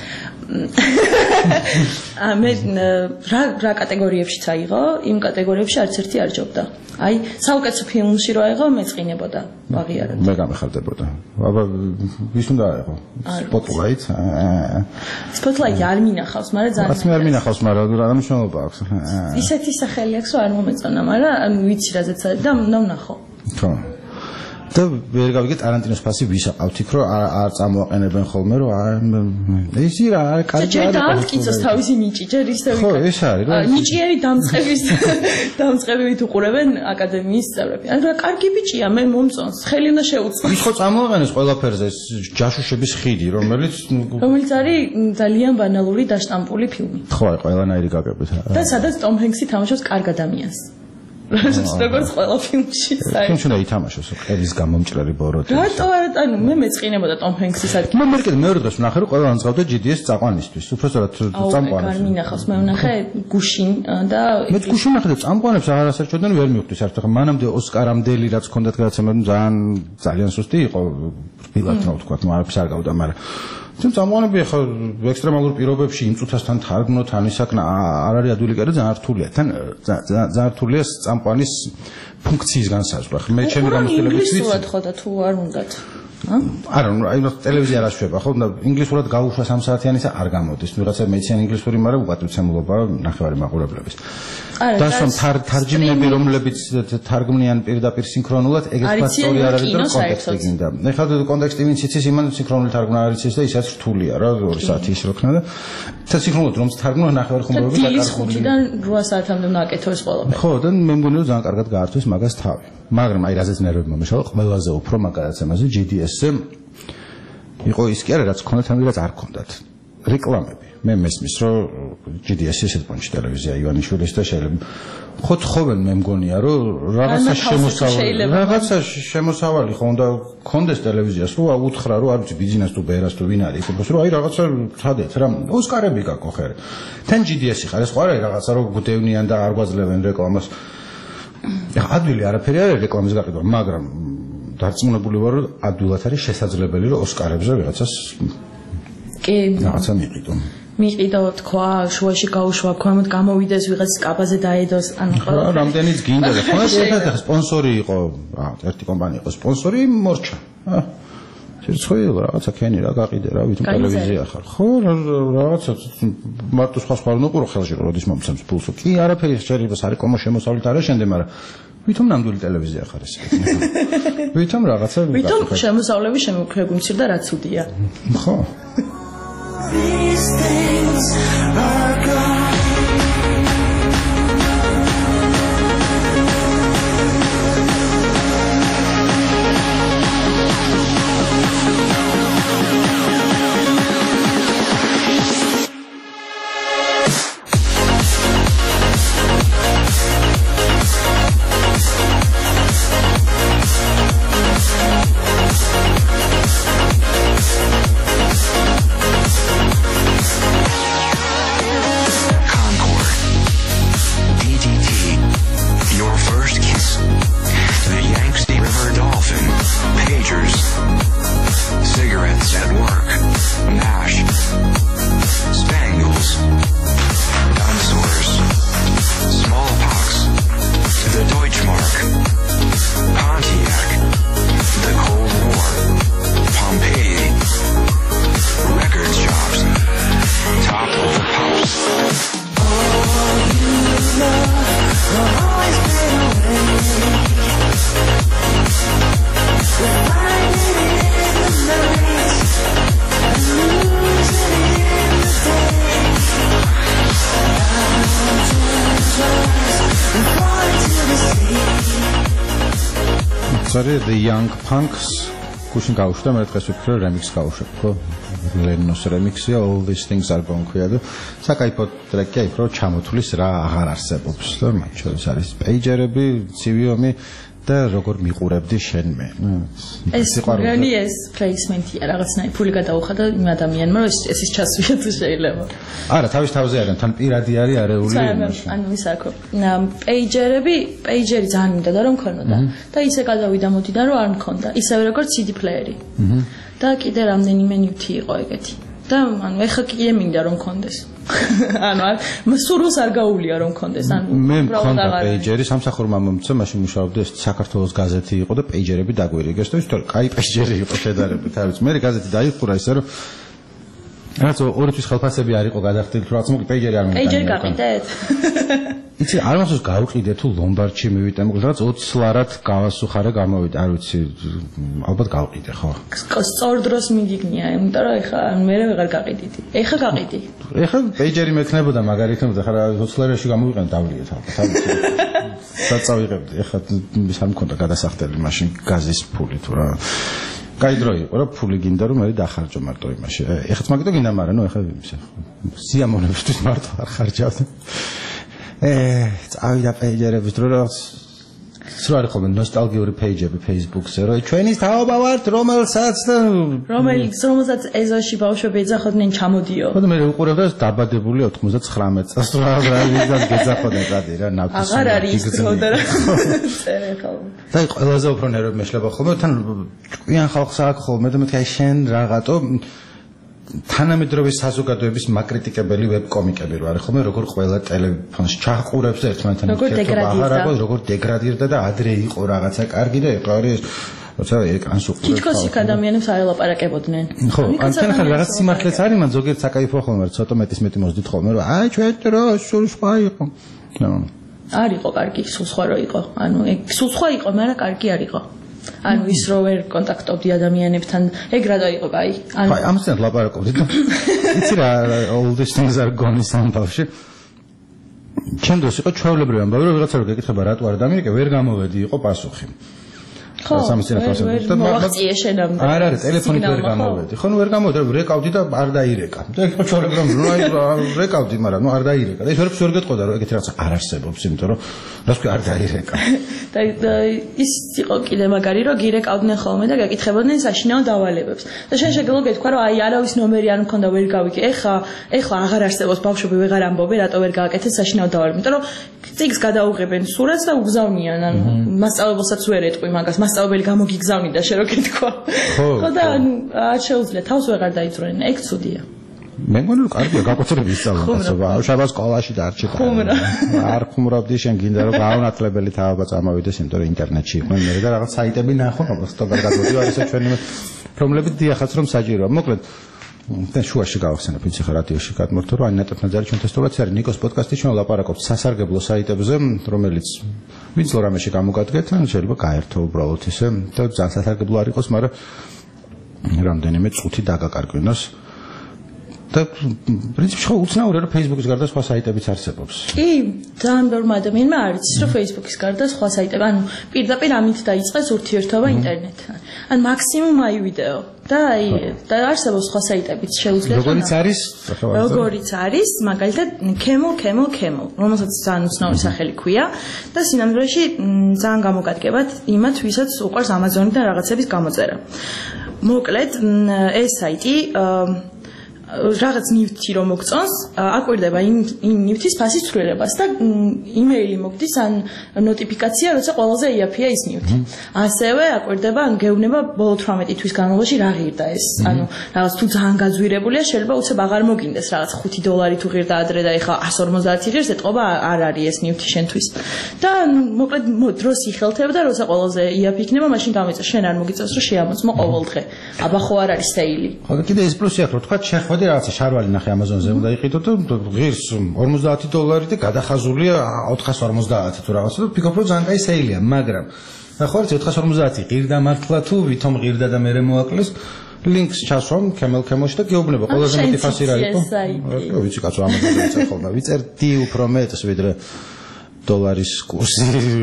ა მე რა რა კატეგორიებშიც აიღო, იმ კატეგორიებში არც ერთი არ ჯობდა. აი, საუკეთესო ფილმში რო აიღო, მეწყინებოდა, აღიარეთ. მე გამეხარდებოდა. აბა ვის უნდა აიღო? Spotlight? Spotlight არ მინახავს, მაგრამ ძალიან. რაც მე არ მინახავს, მაგრამ რა მნიშვნელობა აქვს? ისეთი სახელი აქვს, რომ არ მომეწონა, მაგრამ ვიცი რაზეც არის და ნახო. ხო. და ვერ გავიგე ტარანტინოს ფასი ვის აყავთ იქ რომ არ წამოაყენებენ ხოლმე რომ ისი რა კარგი არის ჯერ დაამტკიცოს თავისი ნიჭი ჯერ ისე ხო ეს არის რა ნიჭიერი დამწყების დამწყებით უყურებენ აკადემიის სწავლები ან რა კარგი ბიჭია მე მომწონს ხელი უნდა შეუწყოს ის ხო წამოაყენეს ყველაფერზე ეს ჯაშუშების ხიდი რომელიც რომელიც არის ძალიან ბანალური დაშტამპული ფილმი ხო არის ყველანაირი გაგებით და სადაც ტომ ჰენქსი თამაშობს კარგ ადამიანს როგორც ყველა ფილმში საერთოდ. თუმცა ითამაშოს ყელის გამომჭრელი ბოროტი. რატო არა ანუ მე მეწყინებოდა ტომ ჰენქსის ადგილს. მე მერკე მეორე დღეს ვნახე რომ ყველა ანძღავდა ჯი დი ეს წაყვანისთვის. უბრალოდ წამყვანებს. აუ, მინახავს მე ვნახე გუშინ და მე გუშინ ვნახე და წამყვანებს აღარ ასერჩოდნენ ვერ მივხვდი საერთოდ. მანამდე ოსკარამდელი რაც ჰქონდათ გადაცემები ძალიან ძალიან სუსტი იყო. რბილად რა ვთქვა, მარაფერს არ გავდა, მაგრამ თუმცა წამყვანები ახლა ექსტრემალურ პირობებში იმ წუთასთან თარგმნოთ ან ისაკნა არ არის ადვილი კერა ძალიან რთულია. თან ძალიან რთულია წამყვანის ფუნქციის განსაზღვრა. მე ჩემი გამოცდილებით ვიცი. ინგლისურად ხო და თუ არ უნდათ? არა, აი ტელევიზია არ აშვება, ხო? ინგლისურად გაუშვა სამ საათიანისა არ გამოდის. ვიღაცა მეციან ინგლისური, მაგრამ უპატრიცემულობა ნახევარი მაყურებლების. დასვამ თარჯიმნები, რომლებიც თარგმნიან პირდაპირ სინქრონულად, ეგეც ფაქტორი არ არის და კონტექსტი გინდა. ეხლა კონტექსტი ვინც იცის, იმან სინქრონული თარგმნა არ იცის და ისაც რთულია რა, ორი საათი ის როქნა და და სინქრონულად რომც თარგმნა ნახევარი ხუმრობები დაკარგული. ხუთიდან რვა საათამდე უნდა აკეთოს ყველაფერი. ხო, და მე მგონი რომ ძალიან კარგად გაართვეს მაგას თავი. მაგრამ აი რაზეც ნერვები მომეშალა, ყველაზე უფრო მაგალაცემაზე ჯი დი ეს-ზე იყო ის კი არა რაც ქონდათ, ამიტომ რაც არ ქონდათ. რეკლამები. მე მესმის რომ ჯი დი ეს-ი ესეთ პონჩი ტელევიზია ივანიშვილის და შეიძლება ხო თხოვენ მე მგონია რომ რაღაცა შემოსავალი რაღაცა შემოსავალი ხო უნდა ქონდეს ტელევიზიას რომ უთხრა რომ არ ვიცი ბიზნეს თუ ბერას თუ ვინ არის უბრალოდ რომ აი რაღაცა სადეთ რა ოსკარები გაკო ხერ თან ჯი დი ეს-ი ხარ ეს ხო არა რაღაცა რომ გუდევნიან და არ გვაძლევენ რეკლამას ადვილი არაფერი არ არის რეკლამის გაყიდვა მაგრამ დარწმუნებული ვარ რომ ადვილად არის შესაძლებელი რომ ოსკარებზე ვიღაცას კი რაღაცა მიყიდო მიყიდო თქვა შუაში გაუშვა ქვემოთ გამოვიდეს ვიღაც კაბაზე დაედოს ანუ ხო რამდენიც გინდა და ხო ეს სპონსორი იყო რა ერთი კომპანია იყო სპონსორი მორჩა შეიძლება რაღაცა ქენი რა გაყიდე რა ვითომ ტელევიზია ხარ ხო რაღაცა მარტო სხვა სხვა ნუყურო ხელში რომ როდის მომცემს ფულსო კი არაფერი შეიძლება სარეკომო შემოსავლით არა შენდე მაგრამ ვითომ ნამდვილი ტელევიზია ხარ ეს ვითომ რაღაცა ვითომ შემოსავლები შემოგვიმცირდა რა ცუდია ხო These things are gone. Sorry, the Young Punks გუშინ გავუშვდა მე დღეს ვფიქრე რემიქსს გავუშვებ ხო ლენოს რემიქსია all these things are gone ქვია და საკაიფო ტრეკია იქ რომ ჩამოთulis რა აღარ არსებობს და მათ შორის არის პეიჯერები ცივი ომი და როგორ მიყურებდი შენ მე. ეს რანი ეს placement-ია რაღაცნაირი ფული გადაუხადა იმ ადამიანმა, რომ ეს ის ჩასვია თუ შეიძლება. არა, თავის თავზე არის, თან პირადი არის არეული. ანუ ის აქო. პეიჯერები, პეიჯერი ძალიან მინდა და რომ მქონოდა და ისე გადავიდა მოდიდა რომ არ მქონდა. ისევე როგორც C D player-ი. და კიდე რამდენიმე ნივთი იყო ეგეთი. და ანუ ეხა კიდე მინდა რომ მქონდეს. ანუ სურვილს არ გაუვლია რომ მქონდეს. ანუ მე მქონდა პეიჯერი, სამსახურმა მომწე, მაშინ მუშაობდი ეს საქართველოს გაზეთი იყო და პეიჯერები დაგვირიგეს და ისე კაი პეიჯერი იყო შედარებით, არის. მე გაზეთი დაიხურა ისე რომ რაც ორი თვის ხელფასები არ იყო გადახდილი, თუ რაღაც მოკლე პეიჯერი არ მომიტანა. პეიჯერი გაყიდეთ? იცი, არ მახსოვს გავყიდე თუ ლომბარდში მივიტანე, მოკლედ რაღაც ოცი ლარად გავასუხარე გამოვიდა, არ ვიცი, ალბათ გავყიდე, ხო? სწორ დროს მიგიგნია, იმიტომ რომ ეხა მე ვეღარ გაყიდიდი. ეხა გაყიდი. ეხა პეიჯერი მექნებოდა, მაგარი იქნებოდა, ხარა ოცი ლარაში გამოვიყენე დავლიეთ ალბათ, არ ვიცი. საწავიღებდი, ეხა ის არ მქონდა გადასახდელი მაშინ გაზის ფული თუ რა. კაი დრო იყო, რა ფული გინდა რომ მე დახარჯო მარტო იმაში. ეხაც მაგიტო გინდა, მაგრამ ნუ ეხა სიამოვნებისთვის მარტო არ ხარჯავდი. ე, წავიდა პეიჯერების დრო რაღაც სულ არის ხოლმე ნოსტალგიური პეიჯები Facebook-ზე, რომ ჩვენი თაობა ვართ, რომელსაც და რომელიც რომელსაც ეზოში ბავშვები ეძახოდნენ ჩამოდიო. ხო და მე უყურებდა დაბადებული ოცდათხმეტ წელს რა რა ვიღაც გეძახოდნენ რადი რა ნავთის. აღარ არის ხო და რა წერე ხოლმე. და ყველაზე უფრო ნერვები მეშლება ხოლმე, თან ჭკვიან ხალხს აქვს ხოლმე და მეთქი აი შენ რაღაცო თანამედროვე საზოგადოების მაკრიტიკებელი ვებ კომიკები რო არის ხოლმე, როგორ ყველა ტელეფონს ჩაყურებს ერთმანეთთან ურთიერთობა, როგორ დეგრადირდა და ადრე იყო რაღაცა კარგი და ეხლა არის როცა ეკრანს უყურებს. თითქოს იქ ადამიანებს აელაპარაკებოდნენ. ხო, ან თან ხარ რაღაც სიმართლეც არის, მან ზოგიერთ საკაიფო ხოლმე, რომ ცოტა მეტის მეტი მოსდით ხოლმე, რომ აი ჩვენ დროს სულ სხვა იყო. არ იყო კარგი, სულ სხვა რო იყო. ანუ ეგ სულ სხვა იყო, მაგრამ კარგი არ იყო. ანუ ის რო ვერ კონტაქტობდი ადამიანებთან, ეგ რა დაიყო, კაი. ანუ აი ამასთან ლაპარაკობდი და იცი რა all these things are gone some ბავშვი. ჩემ დროს იყო ჩვეულებრივი ამბავი, რომ ვიღაცა რო გეკითხება რატო არ დამირეკე, ვერ გამოვედი, იყო პასუხი. ხო, ვერ მოაღწიე შენამდე. არ არის, ტელეფონით ვერ გამოვედი. ხო, ნუ ვერ გამოვედი, რეკავდი და არ დაირეკა. და იქ ჩვეულებრივი რომ რეკავდი, მაგრამ ნუ არ დაირეკა. და ის ვერაფერს ვერ გეტყოდა, რომ ეგეთი რაღაცა არ არსებობს, იმიტომ რომ რას ქვია არ დაირეკა. და ის იყო კიდე მაგარი, რომ გირეკავდნენ ხოლმე და გაკითხებოდნენ საშინაო დავალებებს. და შენ შეგეძლო გეთქვა, რომ აი არავის ნომერი არ მქონდა, ვერ გავიგე. ეხლა, ეხლა აღარ არსებობს ბავშვები ვეღარ ამბობენ, რატო ვერ გააკეთეთ საშინაო დავალებები. იმიტომ რომ წიგს გადაუღებენ სურათს და უგზავნიან, ანუ მასწავლებელსაც ვერ ეტყვი მაგას. მასწავლებელი გამოგიგზავნიდა შენ რო გეთქვა. ხო და ანუ არ შეუძლია თავს ვეღარ დაიწვრენენ, ეგ ცუდია. მე მგონი რომ კარგია გაკოცრები ისწავლება. შაბა სკოლაში დარჩება. არ ხუმრობდი შენ გინდა რომ გაუნათლებელი თაობა წამოვიდეს, იმიტომ რომ ინტერნეტში იყვნენ მე და რაღაც საიტები ნახო, სტოკად გადმოდი არის ჩვენი პრობლემები დიახაც რომ საჭიროა. მოკლედ და შუაში გავახსენებ ვიცი ხა რადიოში გადმორთო რომ ანეტ ნაძარი ჩვენ თესტობაც არის ნიკოს პოდკასტი ჩვენ ლაპარაკობთ სასარგებლო საიტებზე რომელიც ვინც ლორამეში გამოგადგეთ ან შეიძლება გაერთო უბრალოდ ისე და ძალიან სასარგებლო არ იყოს მაგრამ რამდენიმე წუთი დაგაკარგვინოს და პრინციპში ხო უცნაურია რომ Facebook-ის გარდა სხვა საიტებიც არსებობს. კი, ძალიან ბევრმა ადამიანმა არ იცის რომ Facebook-ის გარდა სხვა საიტები, ანუ პირდაპირ ამით დაიწყეს ურთიერთობა ინტერნეტთან. ან მაქსიმუმ აი ვიდეო და აი და არსებობს სხვა საიტებიც შეუძლია. როგორიც არის? როგორიც არის, მაგალითად Camel Camel Camel, რომელსაც ძალიან უცნაური სახელი ქვია და სინამდვილეში ძალიან გამოგადგებათ იმათ, ვისაც უყვარს Amazon-დან რაღაცების გამოწერა. მოკლედ ეს საიტი რაღაც ნივთი რომ მოგწონს, აკვირდება იმ იმ ნივთის ფასის ცვლილებას და იმეილი მოგდის ან ნოტიფიკაცია, როცა ყველაზე იაფია ის ნივთი. ასევე აკვირდება, ან გეუბნება ბოლო თვრამეტი თვის განმავლობაში რა ღირდა ეს. ანუ რაღაც თუ ძალიან გაძვირებულია, შეიძლება უცებ აღარ მოგინდეს რაღაც ხუთი დოლარი თუ ღირდა ადრე და ეხლა εκατს ორმოცდაათი ღირს, ეთყობა არ არის ეს ნივთი შენთვის. და მოკლედ დროს იხელთებ და როცა ყველაზე იაფი იქნება, მაშინ გამიწევს, შენ არ მოგიწევს რომ შეამოწმო ყოველდღე. აბა ხო არ არის სეილი. ხო და კიდე ეს პლუსი აქვს, რომ თქვა შეხვა და რაღაცა შარვალი ნახე Amazon-ზე უნდა იყიდო და ღირს ორმოცდაათი დოლარი და გადახაზულია ოთხას ორმოცდაათი თუ რაღაცა და ფიქრობ რომ ძალიან კაი სეილია, მაგრამ ნახოთ ოთხას ორმოცდაათი ღირდა მართლა თუ ვითომ ღირდა და მე მოაკლეს ლინკს ჩასვამ Camel Camel-ში და გეუბნება ყველაზე მეტი ფასი რა იყო. ხო ვიცი კაცო Amazon-ზე ვიწერ ხოლმე. ვიწერდი უფრო მეტს ვიდრე დოლარის კურსი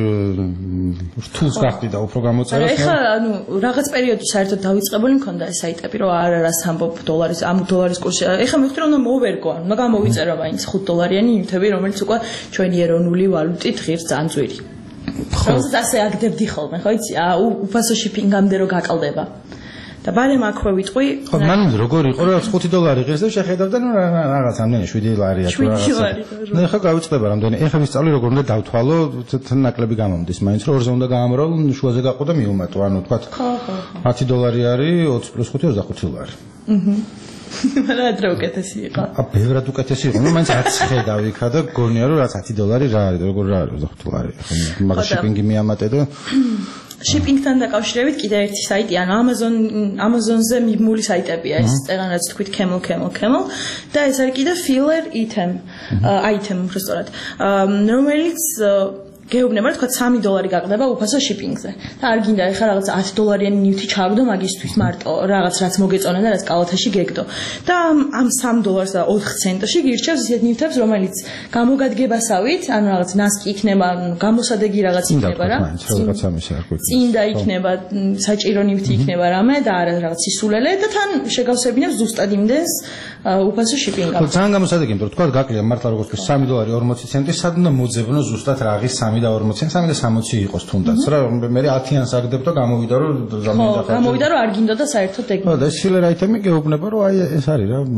რთულს გახდი და უფრო გამოწერას. ეხლა ანუ რაღაც პერიოდი საერთოდ დავიწყებული მქონდა ეს საიტები, რომ არა რას ამბობ დოლარის ამ დოლარის კურსი. ეხლა მივხვდი რომ უნდა მოვერგო, ანუ უნდა გამოვიწერო მაინც ხუთ დოლარიანი ნივთები, რომელიც უკვე ჩვენი ეროვნული ვალუტით ღირს ძალიან ძვირი. რომელსაც ასე აგდებდი ხოლმე, ხო იცი? აა უფასო შიპინგამდე რო გაკლდება. და ბარემ აქვე ვიტყვი. ხო, მანამდე როგორ იყო, რაღაც ხუთი დოლარი ღირს და შეხედავდა, ნუ რაღაც ამდენი შვიდი ლარია თუ რაღაცა. ნუ ეხლა გავიწყდება რამდენი. ეხლა ვისწავლი როგორ უნდა დავთვალო, ნაკლები გამომდის. მაინც რომ ორზე უნდა გაამრავლო, შუაზე გაყო და მიუმატო. ანუ თქვა ხო, ხო, ხო. ათი დოლარი არის ოცი პლუს ხუთი ოცდახუთი ლარი. აჰა. მაგრამ ადრე უკეთესი იყო. ა ბევრად უკეთესი იყო. ნუ მაინც არც ხედავ იქა და გონია რომ რაც ათი დოლარი რა არის, როგორ რა არის ოცდახუთი ლარი. ხო, მაგრამ შიპინგი მიამატე და შიპინგთან დაკავშირებით კიდე ერთი საიტი, ანუ Amazon Amazon-ზე მიმული საიტებია ეს, წეგანაც თქვით Camel Camel Camel და ეს არის კიდე filler item, item უბრალოდ, რომელიც გეუბნება, თქვა სამი დოლარი გაყდება უფასო შიპინგზე. და არ გინდა ეხლა რაღაც ათი დოლარიანი ნივთი ჩაგდო მაგისთვის მარტო, რაღაც რაც მოგეწონა და რაც კალათაში გეგდო. და ამ სამ დოლარს და ოთხ ცენტში გირჩევს ისეთ ნივთებს, რომელიც გამოგადგებასავით, ანუ რაღაც ნასკი იქნება, გამოსადეგი რაღაც იქნება რა. წინდა იქნება საჭირო ნივთი იქნება რამე და არა რაღაც სისულელე და თან შეგავსებინებს ზუსტად იმდენს უფასო შიპინგს. ხო, ძალიან გამოსადეგი, იმიტომ რომ თქვა გაკლია მართლა როგორც კი სამი დოლარი ორმოცი ცენტი, სად უნდა მოძებნო ზუსტად რაღაც სამი და ორმოცი, სამი და სამოცი იყოს თუნდაც რა, მე ათიანს აგდებ და გამოვიდა რომ ზამინდა ხო, გამოვიდა რომ არ გინდა და საერთოდ ეგ. ხო, და filler item-ი გეუბნება რომ აი ეს არის რა.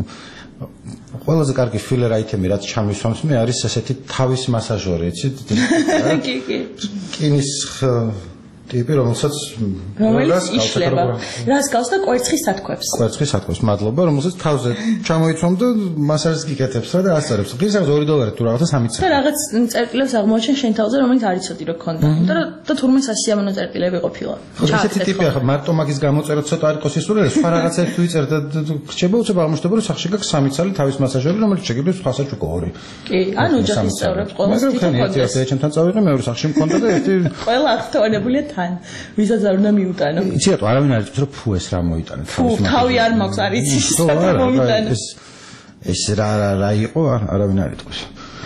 ყველაზე კარგი filler item-ი რაც ჩამისვამს მე არის ესეთი თავის მასაჟორი, იცით? კი, კი. კინის ტიპი, რომელსაც რომელიც იშლება. რას გავს და კვერცხის სათქვებს. კვერცხის სათქვებს, მადლობა, რომელსაც თავზე ჩამოიცვამ და მასაჟს გიკეთებს რა და ასწარებს. ღირსავს ორი დოლარი თუ რაღაცა სამი ცენტი. და რაღაც წერტილებს აღმოაჩენ შენ თავზე, რომელიც არ იცოდი რო ქონდა. იმიტომ რომ და თურმე სასიამოვნო წერტილები ყოფილა. ესეთი ტიპი ახლა მარტო მაგის გამოწერა ცოტა არ იყოს ისურველი, სხვა რაღაცებს თუ იწერდა რჩება უცებ აღმოჩნდება რომ სახში გაქვს სამი ცალი თავის მასაჟორი, რომელიც შეგიძლიათ სხვასაც უკვე ორი. კი, ანუ ოჯახის წევრებს ყოველთვის თვითონ კონდეს. ერთი აფე ჩემთან წავიღე, მეორე სახში მქონდა და ერთი ყველა აღთოვანებულია თან. ვისაც არ უნდა მიუტანო. იცი რატო არავინ არ იცის რომ ფუ ეს რა მოიტანა თავის მაგას. თავი არ მაქვს არ იცის რა მოიტანა. ეს ეს რა რა რა იყო არავინ არ იტყვის.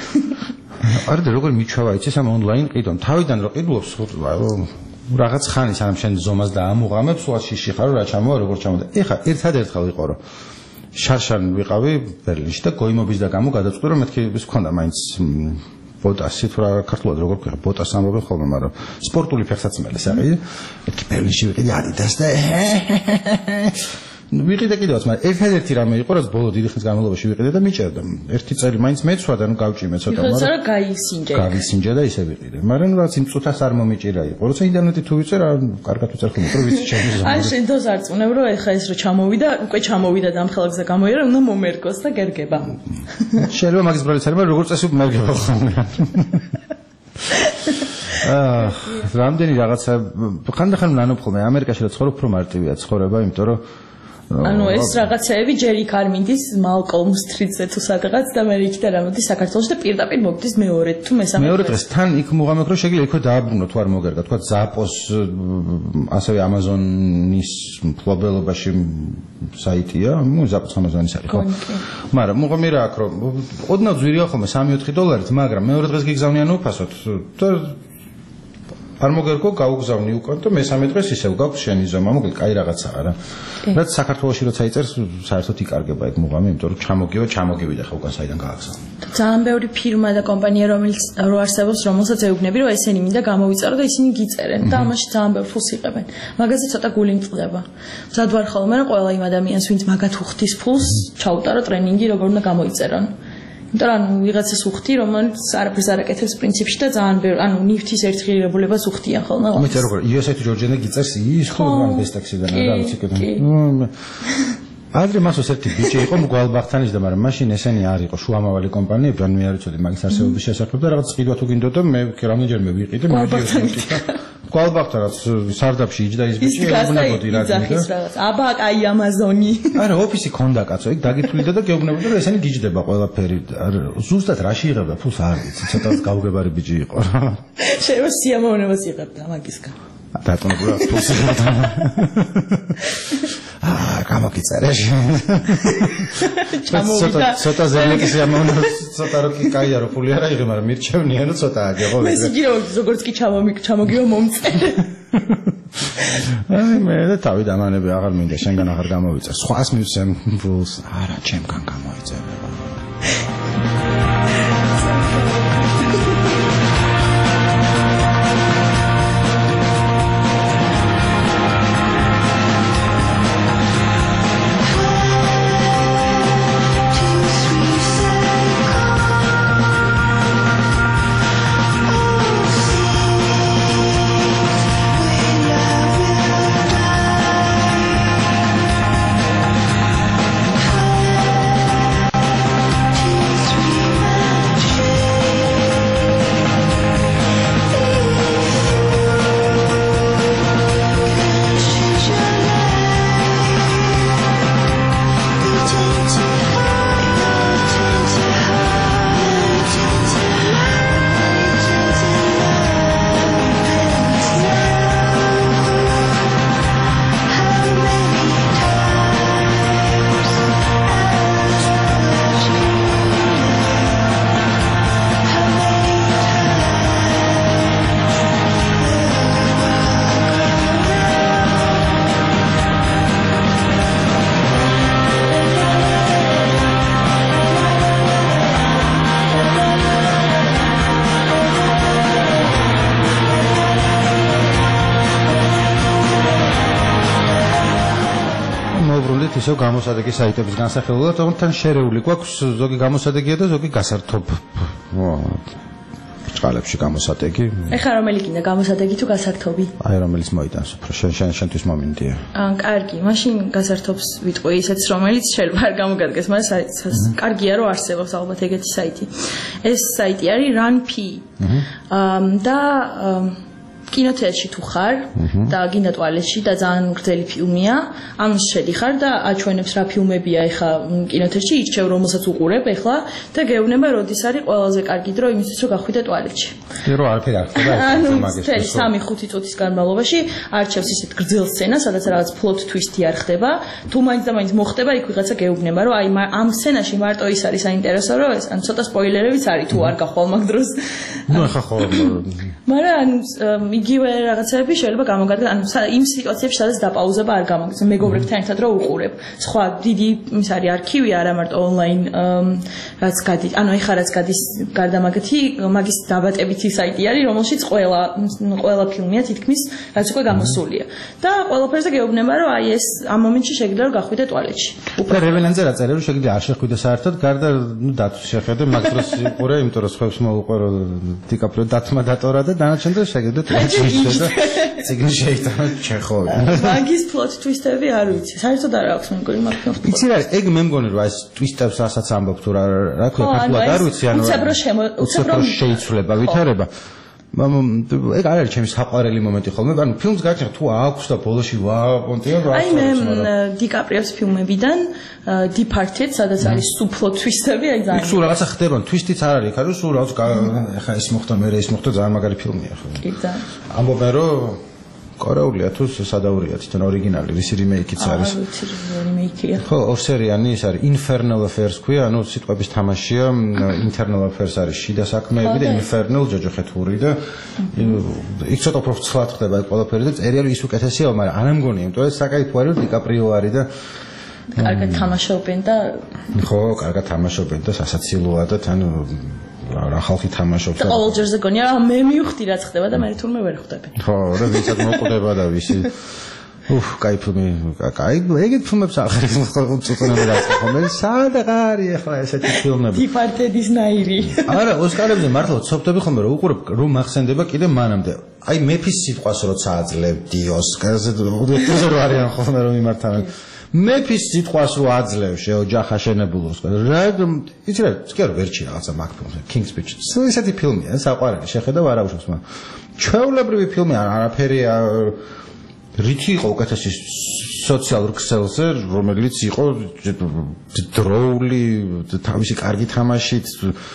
არ და როგორ მიჩვევა იცის ამ ონლაინ ყიდვამ. თავიდან რო ყიდულობს რაღაც ხანის ამ შენ ზომას და ამუღამებს უა შიში ხარ რა ჩამოვა როგორ ჩამოდა. ეხა ერთადერთხელ იყო რომ შარშან ვიყავი ბერლინში და გოიმობის და გამო გადაწყვიტე რომ მეთქი ის მქონდა მაინც ბოტასი თუ რა ქართულად როგორ ქვია ბოტას ამბობენ ხოლმე მაგრამ სპორტული ფეხსაცმელი საერთოდ მეთქი ბერლინში ვიყიდი ადიდას და ვიყიდე კიდევაც მაგრამ ერთადერთი რამე იყო რაც ბოლო დიდი ხნის განმავლობაში ვიყიდე და მიჭერდა ერთი წელი მაინც მეცვა და ნუ გავჭიმე ცოტა მაგრამ ხოცა გაისინჯე გავისინჯე და ისე ვიყიდე მაგრამ რაც იმ წუთას არ მომიჭირა იყო როცა ინტერნეტი თუ ვიწერ კარგად ვიწერ ხოლმე რომ ვიცი ჩემს აი შენ თოს არ წუნებ რომ ეხა ეს რო ჩამოვიდა უკვე ჩამოვიდა და ამ ხელგზა გამოიერა უნდა მომერგოს და გერგება შეიძლება მაგის ბრალიც არის მაგრამ როგორ წესი მერგება ხოლმე აა რამდენი რაღაცა ხანდახან ნანობ ხოლმე ამერიკაში რა ცხოვრობ უფრო მარტივია ცხოვრება იმიტომ რომ ანუ ეს რაღაცეები ჯერი კარმინდის მალკოლმ სტრიტზე თუ სადღაც და მე იქ და რამოდი საქართველოში და პირდაპირ მოგდის მეორე თუ მესამე მეორე დღეს თან იქ მუღამეკ რო შეგიძლია იქვე დააბრუნო თუ არ მოგერგა თქვა ზაპოს ასევე ამაზონის მფლობელობაში საიტია ნუ ზაპოს ამაზონის არის ხო მაგრამ მუღამე რა აქ რომ ოდნავ ძვირია ხოლმე სამი ოთხი დოლარით მაგრამ მეორე დღეს გიგზავნიან უფასოდ და არ მოგერგო გაუგზავნი უკან და მესამე დღეს ისევ გაქვს შენი ზომა მოკლედ კაი რაღაცაა რა რაც საქართველოში როცა იწერს საერთოდ იკარგება ეგ მუღამი იმიტომ რომ ჩამოგივა ჩამოგივიდა ხა უკან საიდან გააგზავნა ძალიან ბევრი ფირმა და კომპანია რომელიც რო არსებობს რომელსაც ეუბნები რომ ესენი მინდა გამოვიწერო და ისინი გიწერენ და ამაში ძალიან ბევრ ფულს იღებენ მაგაზე ცოტა გული მწყდება მზად ვარ ხოლმე რომ ყველა იმ ადამიანს ვინც მაგათ უხდის ფულს ჩაუტარო ტრენინგი როგორ უნდა გამოიწერონ იმიტომ რომ ვიღაცას უხდი რომელიც არაფერს არ აკეთებს პრინციპში და ძალიან ბევრი ანუ ნივთის ერთხილებულებას უხდიან ხოლმე მე წერო რომ იესეთი ჯორჯენე გიწერს ის ხო ამ ბესტაქსიდან რა ვიცი კიდე ადრე მასოს ერთი ბიჭი იყო მგვალბახთანის და მაგრამ მაშინ ესენი არ იყო შუამავალი კომპანიები რან მე არ ვიცოდი მაგის არსებობის შესახებ და რაღაც ყიდვა თუ გინდოდა მე რამდენჯერმე ვიყიდე მე მგვალბახთა რაც სარდაფში იჯდა ის ბიჭი ეგუნებოდი რა გინდა აბა კაი ამაზონი არა ოფისი ქონდა კაცო ეგ დაგითვლიდა და გეუბნებოდა რომ ესენი გიჯდება ყველაფერი ზუსტად რაში იღებდა ფულს არ ვიცი ცოტა გაუგებარი ბიჭი იყო რა შეიძლება სიამოვნებას იღებდა მაგისგან დატონება ფულს იღებდა აა გამოგიწერე ჩამოვიდა ცოტა ზელეკი სიამოვნება ცოტა რო კი კაია რო ფული არა იღე მაგრამ მირჩევნია რომ ცოტა აგეღო მე სიგირო როგორც კი ჩამოგივა მომწერე აი მე და თავი დამანები აღარ მინდა შენგან აღარ გამოვიწერ სხვას მივცემ ფულს არა ჩემგან გამოიწერება ისევ გამოსადეგი საიტების განსახილველად, თუმცა თან შერეული გვაქვს ზოგი გამოსადეგია და ზოგი გასართობ ბრწყალებში გამოსადეგი. ეხლა რომელი გინდა გამოსადეგი თუ გასართობი? აი რომელიც მოიტანს უფრო შენ შენ შენთვის მომინდია. ან კარგი, მაშინ გასართობს ვიტყვი ისეთ რომელიც შეიძლება არ გამოგადგეს, მაგრამ კარგია რომ არსებობს ალბათ ეგეთი საიტი. ეს საიტი არის run.p და კინოთეატრში თუ ხარ და გინდა ტუალეტში და ძალიან გრძელი ფილმია, ამ შედიხარ და აჩვენებს რა ფილმებია ეხა კინოთეატრში, ირჩევ რომელსაც უყურებ ეხლა და გეუბნება როდის არის ყველაზე კარგი დრო იმისთვის რომ გახვიდე ტუალეტში. რო არაფერი არ ხდება მაგის სამი ხუთი წუთის განმავლობაში არჩევს ისეთ გრძელ სცენას, სადაც რაღაც plot twist-ი არ ხდება, თუ მაინც და მაინც მოხდება, იქ ვიღაცა გეუბნება რომ აი ამ სცენაში მარტო ის არის საინტერესო რომ ეს ან ცოტა სპოილერებიც არის თუ არ გახვალ მაგ დროს. ნუ ეხა ხო მაგრამ იგივე რაღაცები შეიძლება გამოგადგა, ანუ იმ სიტუაციებში სადაც დაპაუზება არ გამოგდის, მეგობრებთან ერთად რო უყურებ. სხვა დიდი ის არის არქივი, არა მარტო ონლაინ რაც გადის, ანუ ეხლა რაც გადის გარდა მაგათი, მაგის დაბატებითი საიტი არის, რომელშიც ყველა ყველა ფილმია თითქმის რაც უკვე გამოსულია. და ყველაფერზე გეუბნება რომ აი ეს ამ მომენტში შეგიძლია რომ გახვიდე ტუალეტში. უკვე რეველანზე რა წერია რომ შეგიძლია არ შეხვიდე საერთოდ, გარდა ნუ დათვს შეხედე, მაგ დროს უყურე, იმიტომ რომ სხვებს მოუყვე რომ დიკაპრიო დათმა დატორა და დანარჩენ დროს შეგიძლია ტუალეტში და ციგნი შეიტანა ჩეხოვი. მაგის plot twist-ები არ ვიცი. საერთოდ არ აქვს მეგონი მაგ ფილმს. იცი რა, ეგ მე მგონი რომ ეს twist-ებს რასაც ამბობ თუ რა რა ქვია, ფაქტულად არ ვიცი, ანუ უცებ რო შეიცვლება ვითარება. ეგ არ არის ჩემი საყვარელი მომენტი ხოლმე, ანუ ფილმს გაჩნდა თუ აქვს და ბოლოში ვააპონტია რა. აი მე დიკაპრიოს ფილმებიდან Departed, სადაც არის სულ plot twist-ები, აი ძალიან. სულ რაღაცა ხდება, twist-იც არ არის, ხარო სულ რაღაც ხა ის მოხდა, მე ის მოხდა, ძალიან მაგარი ფილმია ხო. კი და. ამბობენ რომ კორეულია თუ სადაურია თვითონ ორიგინალი, ისი რიმეიკიც არის. აა, ისი რიმეიკია. ხო, ორსერიანი ის არის Infernal Affairs ქვია, ანუ სიტყვების თამაშია, Internal Affairs არის შიდა საქმეები და Infernal ჯოჯოხეთური და იქ ცოტა უფრო ცვლად ხდება ეს ყველაფერი და წერია ის უკეთესია, მაგრამ არ ამგონია, იმიტომ რომ საკაიფო არის დიკაპრიო არის და კარგად თამაშობენ და ხო, კარგად თამაშობენ და სასაცილოა და თან რა ხალხი თამაშობს და ყოველ ჯერზე გონია რა მე მივხვდი რაც ხდება და მე თურმე ვერ ხვდები. ხო, რა ვისაც მოკვდება და ვისი უფ, кай ფილმი, кай, ეგეთ ფილმებს ახალი უწუწუნები დაწყო. მე სადაღარი ახლა ესეთი ფილმები. Departed-ის ნაირი. არა, ოსკარებზე მართლა ვცობდები ხოლმე რომ უყურებ რომ მახსენდება კიდე მანამდე. აი მეფის სიტყვას როცა აძლევდი ოსკარზე, უბრალოდ არიან ხოლმე რომ იმართავენ. მეფის სიტყვას რო აძლევ შეოჯახა შენებულოს. რა იცი რა, სკერ ვერჩი რაღაცა მაგ ფილმზე, King's Speech. ესეთი ფილმია, საყვარელი, შეხედავ არა უშავს, მაგრამ ჩვეულებრივი ფილმი არაფერი რითი იყო უკეთესი სოციალურ ქსელზე, რომელიც იყო დროული, თავისი კარგი თამაშით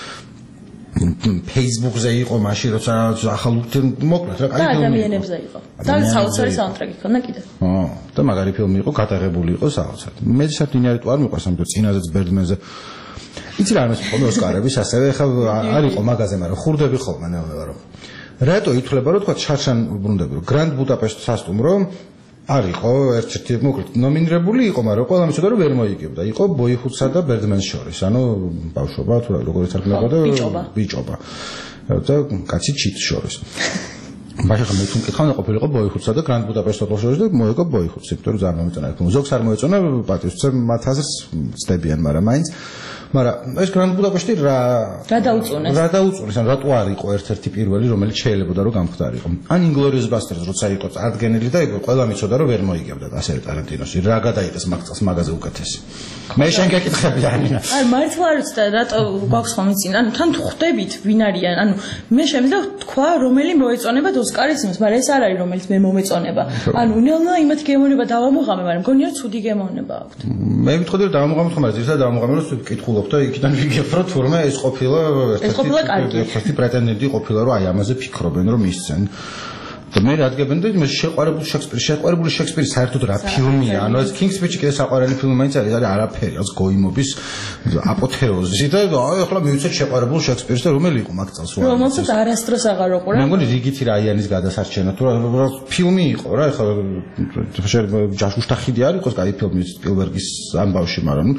Facebook-ზე იყო მაშინ როცა ახალ მოკლედ რა, კაი ფილმი. და ადამიანებზე იყო. და საოცარი საუნდტრეკი ქონდა კიდე. ო, და მაგარი ფილმი იყო, გადაღებული იყო საოცრად. მე საერთოდ არ მიყვარს ამ წინაზეც ბერდმენზე. იცი რა ამას ხოლმე ოსკარების ასევე ახლა არ იყო მაგაზე, მაგრამ ხურდები ხოლმე ნელა რომ. რატო ითვლება რომ თქვა შარშან ბრუნდები რომ Grand Budapest სასტუმრო არ იყო ერთ-ერთი მოკლედ ნომინირებული იყო, მაგრამ ყველა მიცოდა რომ ვერ მოიგებდა. იყო ბოიჰუდსა და ბერდმენს შორის, ანუ ბავშვობა თუ როგორიც არ გნებოდა ბიჭობა. და კაცი ჩიტ შორის. მაშინ მე თუ მკითხავ, ყოფილიყო ბოიჰუდსა და Grand Budapest ოპერა შორის და მოიგო ბოიჰუდს, იმიტომ რომ ძალიან მომეწონა იქ. ზოგს არ მოეწონა პატივცემ მათ აზრს ცდებიან, მაგრამ მაინც მაგრამ ეს Grand Budapest-ი რა რა დაუწუნეს? რა დაუწუნეს? ან რატო არ იყო ერთ-ერთი პირველი, რომელიც შეიძლებოდა რომ გამხდარიყო? ან Inglourious Basterds როცა იყო წარდგენილი და იყო ყველა მიცოდა რომ ვერ მოიგებდა ასე ტარანტინოში. რა გადაიყეს მაგას მაგაზე უკეთესი. მე შენ გეკითხები არინა. აი მართლა არ ვიცი რატო გვაქვს ხოლმე წინ. ანუ თან ხვდებით ვინ არიან. ანუ მე შემიძლია თქვა რომელი მოეწონება ოსკარის იმას, მაგრამ ეს არ არის რომელიც მე მომეწონება. ანუ ნელა იმათ გემოვნება დავამოღამე, მაგრამ მგონია ცუდი გემოვნება აქვთ. მე მითხოდი რომ დავამოღამე, მაგრამ ზუსტად დავამოღამე რომ კითხულობ და იქიდან ვიგებ რომ თურმე ეს ყოფილა ერთ-ერთი პრეტენდენტი ყოფილა რომ აი ამაზე ფიქრობენ რომ მისცენ. და მე რადგენ და მე შეყვარებული შექსპირი, შეყვარებული შექსპირი საერთოდ რა ფილმია? ანუ ეს King's Speech კიდე საყვარელი ფილმი მაინც არის, არის არაფერი, ეს გოიმობის აპოთეოზი და აი ახლა მივიცეთ შეყვარებულ შექსპირს და რომელი იყო მაგ წელს? რომელსაც არასდროს აღარ უყურე. მე მგონი რიგითი რაიანის გადასარჩენა თუ რა ფილმი იყო რა, ახლა ჯაშუშთა ხიდი არ იყოს კაი ფილმი სპილბერგის ამბავში, მაგრამ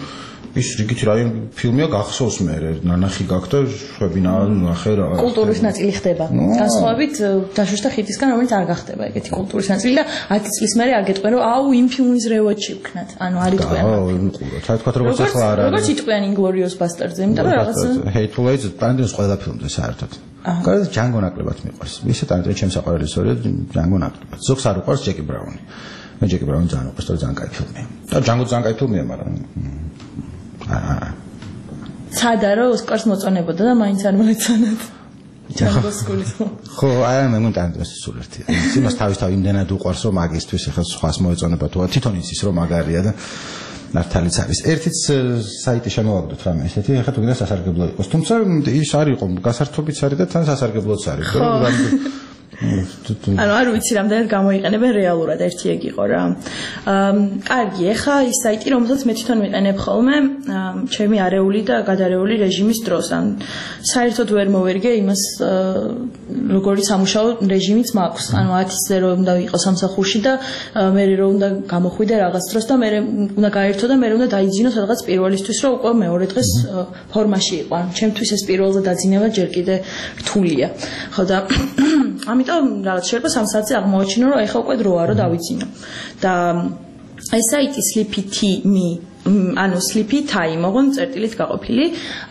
ის რიგით რაიმე ფილმია გახსოვს მე ნანახი გაქვს და შვებინა ნახე რა კულტურის ნაწილი ხდება განსხვავებით დაშუშთა ხიდისგან რომელიც არ გახდება ეგეთი კულტურის ნაწილი და ათი წლის მერე არ გეტყვენ რომ აუ იმ ფილმის რევოჩი ვქნათ ანუ არ იტყვიან რა თქვა როგორც ახლა არ არის როგორც იტყვიან Inglourious Basterds-ზე იმიტომ რომ რაღაცა Hateful Eight ტარანტინოს ყველა ფილმზე საერთოდ კარგი ჯანგო ნაკლებად მიყვარს ისე ტარანტინო ჩემს საყვარელი რეჟისორია ჯანგო ნაკლებად ზოგს არ უყვარს ჯეკი ბრაუნი მე ჯეკი ბრაუნი ძალიან უყვარს და ძალიან კაი ფილმია და ჯანგო ძალიან კაი ფილმია მაგრამ ცადა რომ ოსკარს მოწონებოდა და მაინც არ მოეწონათ ჯანგოს გულის ხო აი მე მუნ ტარანტინოს სულერთია იმას თავისთავად იმდენად უყვარს რომ მაგისთვის ახლა სხვას მოეწონება თუ თვითონ იცის რომ მაგარია და ნართალიც არის ერთიც საიტი შემოვაგდოთ რამე ესეთი ახლა თუ გინდა სასარგებლო იყოს თუმცა ის არ იყო გასართობიც არის და თან სასარგებლოც არის ანუ არ ვიცი რამდენად გამოიყენებენ რეალურად ერთი ეგ იყო რა. კარგი, ეხა ის საიტი რომელსაც მე თვითონ ვიყენებ ხოლმე ჩემი არეული და გადარეული რეჟიმის დროს. ან საერთოდ ვერ მოვერგე იმას როგორი სამუშაო რეჟიმიც მაქვს. ანუ ათზე რომ უნდა ვიყო სამსახურში და მე რომ უნდა გამოხვიდე რაღაც დროს და მე უნდა გაერთო და მე უნდა დაიძინო სადღაც პირველისთვის რომ უკვე მეორე დღეს ფორმაში იყო. ან ჩემთვის ეს პირველზე დაძინება ჯერ კიდე რთულია. ხო და ამიტომ რაღაც შეიძლება სამ საათზე აღმოაჩინო რომ ეხა უკვე დროა რომ დავიძინო და ეს საიტი sleepy me ანუ sleepy time ოღონდ წერტილით გაყოფილი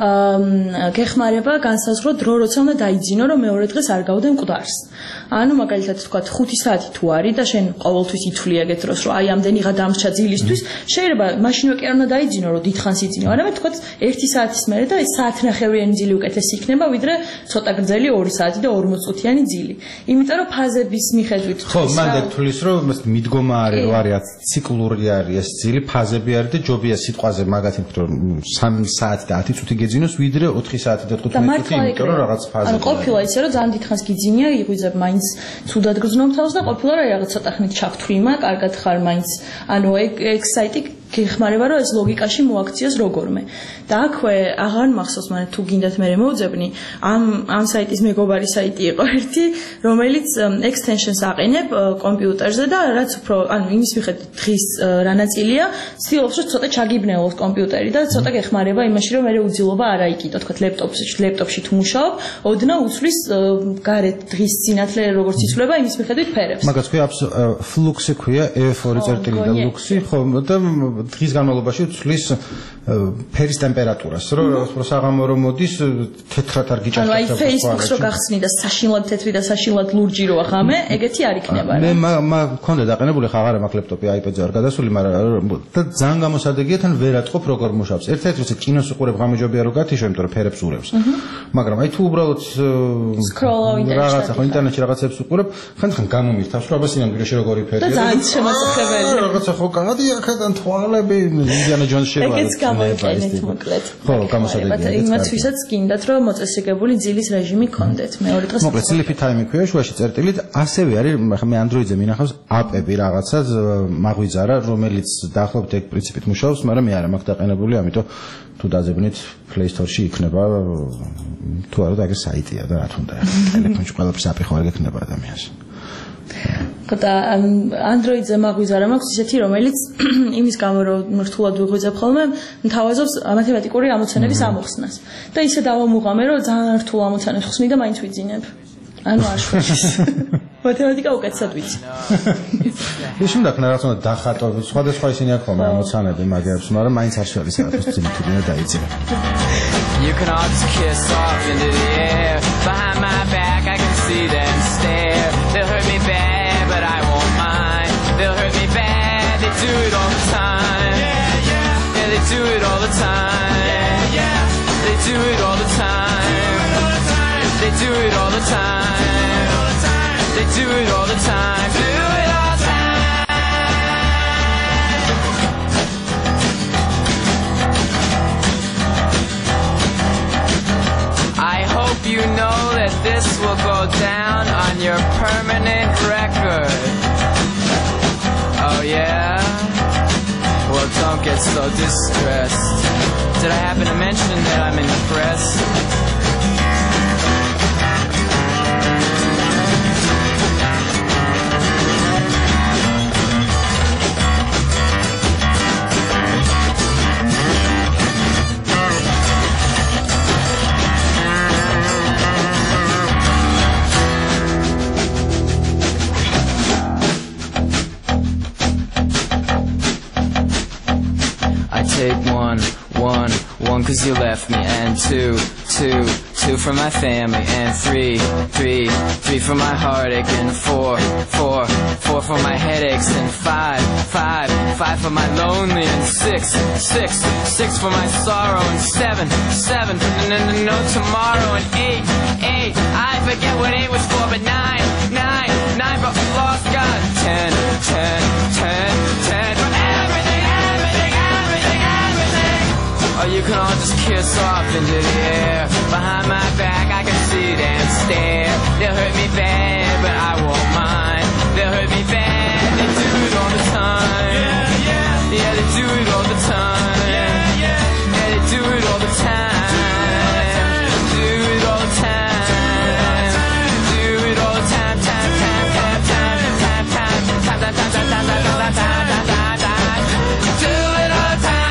გეხმარება განსაზღვრო დრო როცა უნდა დაიძინო რომ მეორე დღეს არ გავდე მკვდარს ანუ მაგალითად თქვა ხუთი საათი თუ არის და შენ ყოველთვის ითვლი ეგეთ დროს რომ აი ამდენიღა დამრჩა ძილისთვის შეიძლება მაშინვე კი არ უნდა დაიძინო რომ დიდხანს იძინო არამედ თქვა ერთი საათის მერე და ეს საათნახევრიანი ძილი უკეთესი იქნება ვიდრე ცოტა გრძელი ორი საათი და ორმოც წუთიანი ძილი იმიტომ რომ ფაზების მიხედვით ხო მან დათვლის რომ მიდგომა არის რომ არის ციკლური არის ეს ძილი ფაზები არის და ჯობია სიტყვაზე მაგათი რომ სამი საათი და ათი წუთი გეძინოს ვიდრე ოთხი საათი და თხუთმეტი წუთი იმიტომ რომ რაღაც ფაზები ანუ ყოფილა ისე რომ ძალიან დიდხანს გიძინია იღვიძებ მაინც ცუდად გრძნობ თავს და ყოფილა რა რაღაც ცოტა ხნით ჩავთვლიმა კარგად ხარ მაინც ანუ ეგ საიტი გეხმარება რომ ეს ლოგიკაში მოაქციოს როგორმე და აქვე აღარ მახსოვს მაგრამ თუ გინდათ მე მოვძებნი ამ ამ საიტის მეგობარი საიტი იყო ერთი რომელიც extensions აყენებ კომპიუტერზე და რაც უფრო ანუ იმის მიხედვით დღის რა ნაწილია ცდილობს რომ ცოტა ჩაგიბნელოს კომპიუტერი და ცოტა გეხმარება იმაში რომ მე უძილობა არ აიკიდო თქვა ლეპტოპში ლეპტოპში თუ მუშაობ ოდნა უცვლის გარეთ დღის სინათლე როგორც იცვლება იმის მიხედვით ფერებს მაგას ქვია ფლუქსი ქვია ეფ ორი წერტილი და ლუქსი ხო და დღის განმავლობაში ცვლის ფერის ტემპერატურას რომ საღამო რომ მოდის თეთრად არ გიჭარბება ანუ აი Facebook-ს რო გახსნი და საშინლად თეთრი და საშინლად ლურჯი რო ახამე ეგეთი არ იქნება რა მე მაგ მქონდა დაყენებული ხა აღარ მაქვს ლეპტოპი iPad-ზე არ გადასული მაგრამ და ძალიან გამოსადეგია თან ვერ ატყობ როგორ მუშაობს ერთ-ერთი როცა კინოს უყურებ გამეჯობია რომ გათიშო იმიტომ რომ ფერებს ურევს მაგრამ აი თუ უბრალოდ რაღაცა ხო ინტერნეტში რაღაცებს უყურებ ხან-ხან გამომირთავს რომ აბა სინამდვილეში როგორი ფერია და ძალიან შემოსახებელია რაღაცა ხო კანადი აქედან თვალები ინდიანა ჯონსში ვარ ეგეც გამოიყენეთ მოკლედ ხო გამოსადეგია იმათვისაც გინდათ რომ მოწესრიგებული ძილის რეჟიმი გქონდეთ მეორე დღეს მოკლედ sleepy time ქვია შუაში წერტილით ასევე არის მე Android-ზე მინახავს აპები რაღაცა მაგვიძარა რომელიც დაახლოებით ეგ პრინციპით მუშაობს მაგრამ მე არა მაქვს დაყენებული ამიტომ თუ დაძებნით Play Store-ში იქნება თუ არა და ეგ საიტია და რა თქმა უნდა ტელეფონში ყველაფერს აპი ხარ გექნება ადამიანს და Android-ზე მაგვიზარა მაქვს ისეთი რომელიც იმის გამო რომ რთულად ვიღვიძებ ხოლმე მთავაზობს მათემატიკური ამოცანების ამოხსნას და ისე დავამუღამე რომ ძალიან რთულ ამოცანებს ხსნი და მაინც ვიძინებ ანუ აშვებს მათემატიკა უკეთესად ვიცი ის უნდა ქნა რაღაც უნდა დახატო სხვადასხვა ისინი აქვს ხოლმე ამოცანები მაგებს მაგრამ მაინც არ შევლის რაღაც ძილითურია დაიძინე You can all just kiss off into the air behind my back I can see them stare they'll hurt me bad but I won't mind they'll hurt me bad they do it all the time yeah yeah yeah they do it all the time yeah yeah they do it all the time they do it all the time they do it all the time do it all the time I hope you know that this will go down on your permanent record. Oh yeah? Well, don't get so distressed. Did I happen to mention that I'm in the press? you left me, and two, two, two for my family, and three, three, three for my heartache, and four, four, four for my headaches, and five, five, five for my lonely, and six, six, six for my sorrow, and seven, seven for the n- n- no tomorrow, and eight, eight, I forget what eight was for, but nine, nine, nine for lost God, ten, ten, ten, ten for everything, everything, everything, everything. Or you can all just kiss off into the air. Behind my back I can see them stare. They'll hurt me bad, but I won't mind. They'll hurt me bad, they do it all the time. Yeah, yeah, yeah, they do it all the time. Yeah, yeah, yeah, they do it all the time. Do it all the time. Do it all the time, time, time, time, time, time, time, time, time, time, time, time, time, time, time, time. Do it all the time.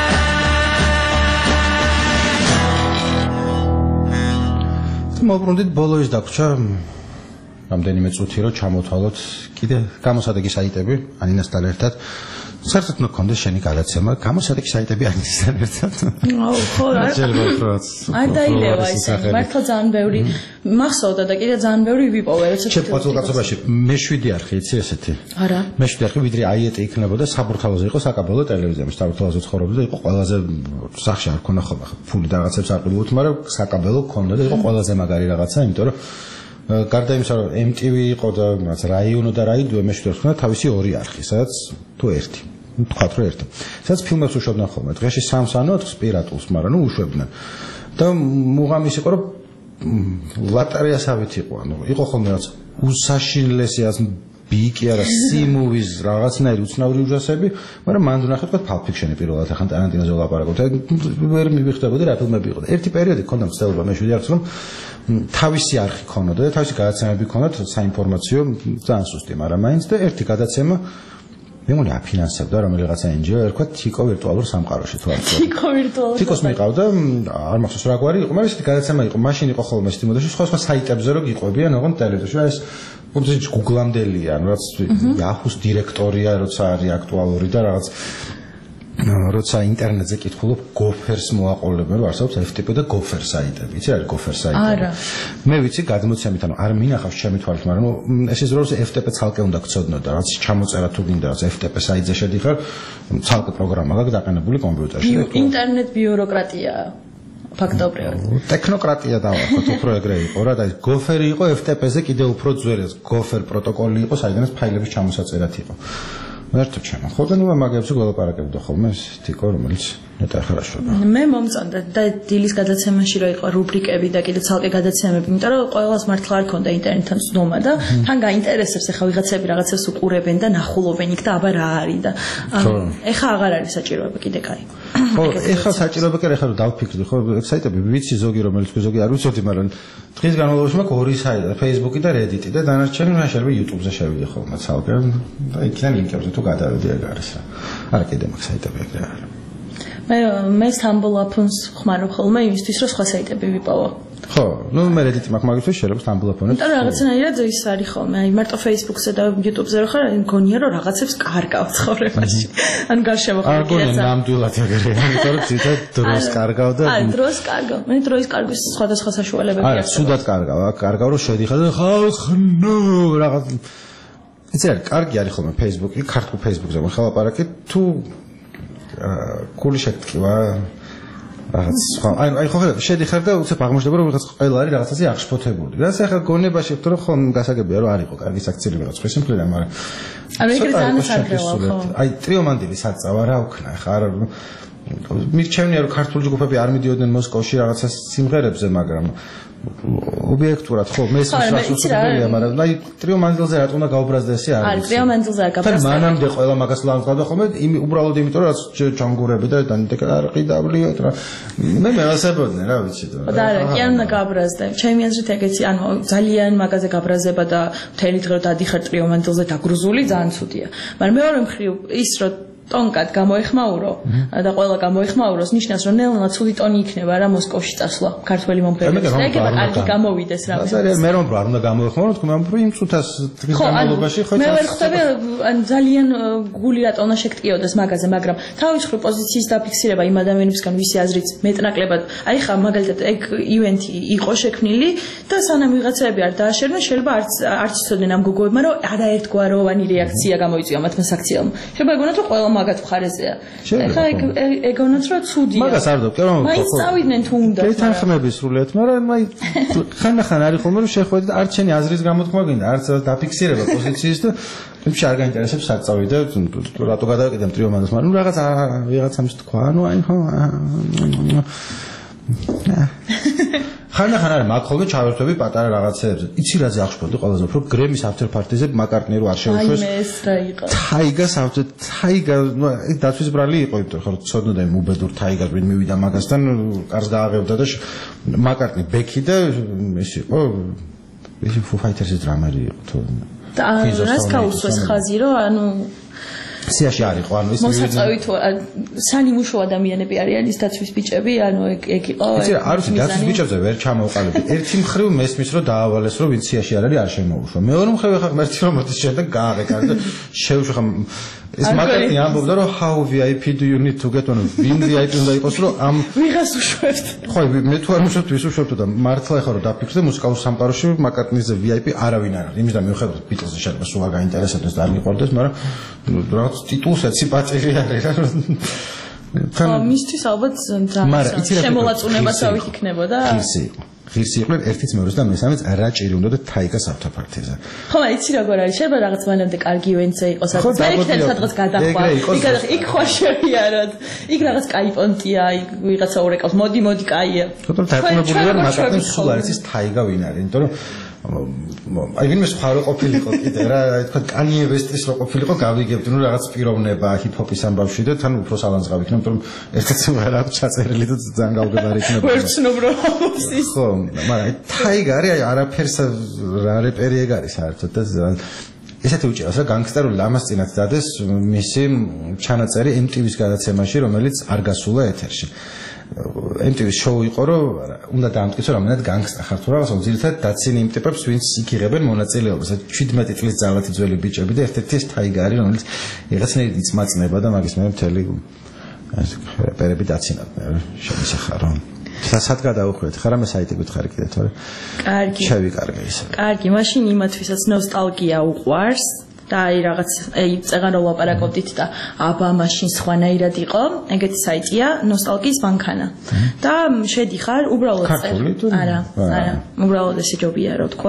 მოვბრუნდით ბოლოის დაგვრჩა რამდენიმე წუთი რომ ჩამოთვალოთ კიდე გამოსადეგი საიტები ანინასთან ერთად. საერთოდ უნდა გქონდეს შენი გადაცემა გამოსადეგი საიტები ანინასთან ერთად. აუ, ხო, არ დაილევა ისე. მართლა ძალიან ბევრი მახსოვდა და კიდე ძალიან ბევრი ვიპოვე, როცა ჩემ პოდკასტებში მეშვიდე არხი იცი ესეთი. არა. მეშვიდე არხი ვიდრე აიეტი იქნებოდა საბურთალოზე იყო საკაბელო ტელევიზიაში, საბურთალოზე ცხოვრობდა და იყო ყველაზე სახში არ ქონა ხოლმე ფული და რაღაცებს არ ყიდულობთ, მაგრამ საკაბელო ქონდა და იყო ყველაზე მაგარი რაღაცა, იმიტომ რომ გარდა იმისა რომ ემ ტი ვი იყო და რაღაც რაიონო და რაიდიო მეშვიდე არხი ქონდა თავისი ორი არხი, სადაც თუ ერთი თქვათ რომ ერთი. სადაც ფილმებს უშვებდნენ ხოლმე. დღეში სამს ან ოთხს პირატულს, მაგრამ ნუ უშვებდნენ. და მუღამის იყო რომ ლატარიასავით იყო, ანუ იყო ხოლმე რაღაც უსაშინლესი რაც ბიკი არა სი-მუვის რაღაცნაირი უცნაური უჯრასები, მაგრამ მანდ ვნახე თქვა Pulp Fiction-ი პირველად ახან ტარანტინოზე ვლაპარაკობთ. ვერ მივიხდებოდი რა ფილმები იყო. ერთი პერიოდი ქონდა მცდელობა მეშვიდე არხს რომ თავისი არხი ქონოდა და თავისი გადაცემები ქონდათ საინფორმაციო ძალიან სუსტი, მაგრამ მაინც და ერთი გადაცემა მე მგონი აფინანსებდა რომელიღაცა ენ ჯი ო ერქვა თიკო ვირტუალურ სამყაროში თუ არ ვიცი. თიკო ვირტუალურ. თიკოს მიყავდა, არ მახსოვს რა გვარი იყო, მაგრამ ესეთი გადაცემა იყო, მაშინ იყო ხოლმე ესეთი მოდაში სხვა სხვა საიტებზე რო გიყვებიან, ოღონდ ტელევიზორში ეს კონცეფცია Google-ამდელია, ანუ რაც Yahoo-ს დირექტორია, როცა არის აქტუალური და რაღაც როცა ინტერნეტზე კითხულობ გოფერს მოაყოლებენ, რომ არსებობს ეფ ტი პი და გოფერ საიტები. იცი რა არის გოფერ საიტები? არა. მე ვიცი გადმოცემით, ანუ არ მინახავს ჩემი თვალით, მაგრამ ეს ის როლს ეფ ტი პი ცალკე უნდა გწოდნოდა, რაც ჩამოწერა თუ გინდა, რაც ეფ ტი პი საიტზე შედიხარ, ცალკე პროგრამა გაქვს დაყენებული კომპიუტერში. ინტერნეტ ბიუროკრატია. ფაქტობრივად. ტექნოკრატია დავახოთ, უფრო ეგრე იყო რა და გოფერი იყო ეფ ტი პი-ზე კიდე უფრო ძველი, გოფერ პროტოკოლი იყო, საიდანაც ფაილების ჩამოსაწერად იყო. მერტო ჩემო, ხო და ნუ მაგებზე გველაპარაკებდა ხოლმე ეს თიკო, რომელიც ნეტა ხარაშობა. მე მომწონდა და დილის გადაცემაში რა იყო რუბრიკები და კიდე ცალკე გადაცემები, იმიტომ რომ ყველას მართლა არ ქონდა ინტერნეტთან ცნობა და თან გაინტერესებს ახლა ვიღაცები რაღაცებს უყურებენ და ნახულობენ იქ და აბა რა არის და ეხა აღარ არის საჭიროება კიდე კაი. ხო, ეხა საჭიროება კი არ ეხა რომ დავფიქრდი, ხო, საიტები ვიცი ზოგი რომელიც კი ზოგი არ ვიცოდი, მაგრამ დღის განმავლობაში მაქვს ორი საიტი, Facebook-ი და Reddit-ი და დანარჩენი რა შეიძლება YouTube-ზე შევიდე ხოლმე ცალკე და იქიდან ლინკებზე თუ გადავედი ეგ არის რა. არა კიდე მაქვს საიტები ეგრე არა. მე მე Stumble Upon-ს ხმარობ ხოლმე იმისთვის რომ სხვა საიტები ვიპოვო. ხო, ნუ მე Reddit-ი მაქვს მაგისთვის შეიძლება Stumble Upon-ს. და რაღაცნაირად ის არის ხოლმე, აი მარტო Facebook-ზე და YouTube-ზე რო ხარ, მგონია რომ რაღაცებს კარგავ ცხოვრებაში. ან გარშემოხდა. არ გონია ნამდვილად ეგრეა, იმიტომ რომ ციტად დროს კარგავ და აი დროს კარგავ. მე დროის კარგვის სხვადასხვა საშუალებები აქვს. არა, სუდად კარგავ, კარგავ რომ შედიხარ და ხალხნო რაღაც იცი რა, კარგი არის ხოლმე Facebook-ი, ქართულ Facebook-ზე მოხალაპარაკი თუ კული შეთქვა რაღაც სხვა აი აი ხო შედიხარ და უცებ აღმოჩნდება რომ რაღაც ყველა არის რაღაცაზე აღშფოთებული. რაც ახლა გონებაში ხტო რომ ხომ გასაგებია რომ არ იყო კარგი საქციელი რაღაც პრესიმპლიდან, მაგრამ ანუ ეგრე ძალიან სარგელა ხო. აი ტრიომანდილი საწავა რა ვქნა ხა არა მირჩევნია რომ ქართული ჯგუფები არ მიდიოდნენ მოსკოვში რაღაცა სიმღერებზე, მაგრამ ობიექტურად ხო მე სასწაულია, მაგრამ აი ტრიომანდილზე რატომ უნდა გაუბრაზდეს ეს არის? არის ტრიომანდილზე არ გაუბრაზდეს. მანამდე ყველა მაგას ლამაზდა ხოლმე, უბრალოდ იმიტომ რომ ჯანგურები და დანიტეკარყიდავლია და მე მეასებოდნენ რა ვიცი და. და არა, კი არ უნდა გაუბრაზდე. ჩემი აზრით ეგეთი, ანუ ძალიან მაგაზე გაბრაზება და მთელი დღე დადიხარ ტრიომანდილზე დაგრუზული ძალიან ცუდია. მაგრამ მეორე მხრივ ის რომ ტონკად გამოეხმაურო და ყველა გამოეხმაუროს ნიშნავს რომ ნელ-ნელა ცუდი ტონი იქნება რა მოსკოვში წასვლა ქართველი მომღერლების და ეგება კარგი გამოვიდეს რა მე რომ არ უნდა გამოეხმაურო თქო მე უფრო იმ წუთას დღის განმავლობაში ხო მე ვერ ხვდები ან ძალიან გული რატონა შეგტკიოდეს მაგაზე მაგრამ თავის მხრივ პოზიციის დაფიქსირება იმ ადამიანებისგან ვისი აზრით მეტნაკლებად აი ხა მაგალითად ეგ ივენთი იყო შექმნილი და სანამ ვიღაცები არ დააშერნენ შეიძლება არც არც იცოდნენ ამ გოგოებმა რომ არაერთგვაროვანი რეაქცია გამოიწვია მათმა საქციელმა შეიძლება ეგონათ რომ ყველა მაგათ მხარეზეა ეხლა ეგ ეგონათ რომ ცუდია მაგას არ დავკე რომ მაინც წავიდნენ თუ უნდა გეთანხმები სრულიად მაგრამ აი ხან-ხან არის ხოლმე რომ შეხვედრით არც შენი აზრის გამოთქმა გინდა არც დაფიქსირება პოზიციის და თუმცა არ გაინტერესებს სად წავიდე რატო გადავეკიდე ტრიომანს მაგრამ რაღაც ვიღაცამ თქვა ანუ აი ხო ხან-ხან არის მაგ ხოლმე ჩავერთვები პატარა რაღაცეებზე იცი რა ზახშფოდი ყველაზე უფრო გრემის after party-ზე მაკარტნი რო არ შეუშვეს აი ეს რა იყო თაიგას after თაიგა ნუ ეს დაცვის ბრალი იყო იმიტომ ხო ცოდნოდა იმ უბედურ თაიგას ვინ მივიდა მაგასთან კარს გააღებდა და მაკარტნი ბექი და ეს იყო ეს Foo Fighters-ის დრამერი იყო თუ და რას გაუსვეს ხაზი რომ ანუ სიაში არ იყო ანუ ის მოსაწევი თუ სანიმუშო ადამიანები არიან ის დაცვის ბიჭები ანუ ეგ ეგ იყო ეს არ ვიცი დაცვის ბიჭებზე ვერ ჩამოვყალიბდი ერთი მხრივ მესმის რომ დაავალეს რომ ვინც სიაში არ არის არ შემოუშვა მეორე მხრივ ხა ღმერთი რომ მოდის შემდეგ გააღეკა და შევშვა ეს მაგალითი ამბობდა რომ how V I P do you need to get on ვინ V I P უნდა იყოს რომ ამ ვიღას უშვებთ ხო მე თუ არ უშვებთ ვის უშვებთ და მართლა ეხლა რომ დაფიქრდე მუსიკალურ სამყაროში მაკარტნიზე V I P არავინ არ არის იმის და მიუხედავად ბიტლზის შეიძლება სულ არ გაინტერესებდეს და არ მიყვარდეს მაგრამ რაღაც ტიტულსაც სიპატირი არის რა ხო მისთვის ალბათ შემოვაწუნებასავით იქნებოდა ისე იყო ღირსი იყვნენ ერთიც მეორეს და მესამეც რა ჭირი უნდა და თაიგას after party-ზე. ხო, იცი როგორ არის, შეიძლება რაღაც მანამდე კარგი ივენტზე იყოს, სადაც მე იქნებ სადღაც გადახვა. იქ იქ ხო შეიაროთ. იქ რაღაც კაი პონტია, იქ ვიღაცა ურეკავს, მოდი მოდი კაია. თქო, დაწყებული ვარ მაგათი სულ არის ის თაიგა ვინ არის, იმიტომ რომ აი ვინმე სხვა რო ყოფილიყო კიდე რა თქვა კანიე ვესტის რო ყოფილიყო გავიგებდი ნუ რაღაც პიროვნება ჰიპ-ჰოპის ამბავში და თან უფრო სალანძღავ იქნება იმიტომ რომ ერთად რა ჩაწერილი და ძალიან გავგებარი იქნება ვერცნობრო ის ხო მაგრამ თაიგა არის აი არაფერს რა რეპერი ეგ არის საერთოდ და ესეთი უჭირავს რა განგსტერული ლამას წინათ დადეს მისი ჩანაწერი M T V-ის გადაცემაში რომელიც არ გასულა ეთერში M T V-ის შოუ იყო რომ უნდა დაამტკიცო რამდენად განგსტა ხარ თუ რაღაცა ძირითადად დაცინი იმ ტიპებს ვინც იქ იღებენ მონაწილეობას შვიდმეტი წლის ძალათი ძველი ბიჭები და ერთ-ერთი ეს თაიგა არის რომელიც რაღაცნაირად იწმაწნება და მაგის მე მთელი ეს რეპერები დაცინავდნენ შემისახარო სად გადავუხვიეთ ხარ ამ საიტი გითხარი კიდე თორე კარგი შევიკარგე ისე კარგი მაშინ იმათვისაც ნოსტალგია უყვარს და აი რაღაც აი წეღან რო ლაპარაკობდით და აბა მაშინ სხვანაირად იყო ეგეთი საიტია ნოსტალგიის ბანკანა და შედიხარ უბრალოდ არა არა უბრალოდ ესე ჯობია რო თქვა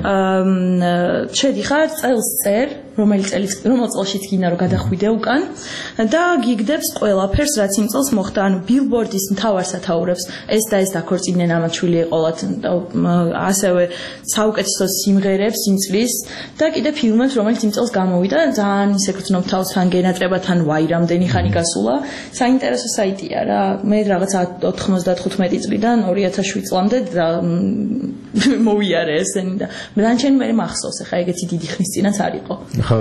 შედიხარ წელს წერ რომელიც წელს რომელ წელშიც გინდა რომ გადახვიდე უკან და გიგდებს ყველაფერს რაც იმ წელს მოხდა ანუ ბილბორდის მთავარ სათაურებს ეს და ეს დაქორწინდნენ ამათ შვილი ეყოლათ ასევე საუკეთესო სიმღერებს იმ წლის და კიდე ფილმებს რომელიც იმ წელს გამოვიდა ძალიან ისეკუთვნო თავს თან გენატრება თან ვაი რამდენი ხანი გასულა საინტერესო საიტია რა მე რაღაც ოთხმოცდათხუთმეტი წლიდან ორი ათას შვიდ წლამდე მოვიარე ესენი და მრანჩენ მე მახსოვს ახლა ეგეთი დიდი ხნის წინაც არ იყო ხო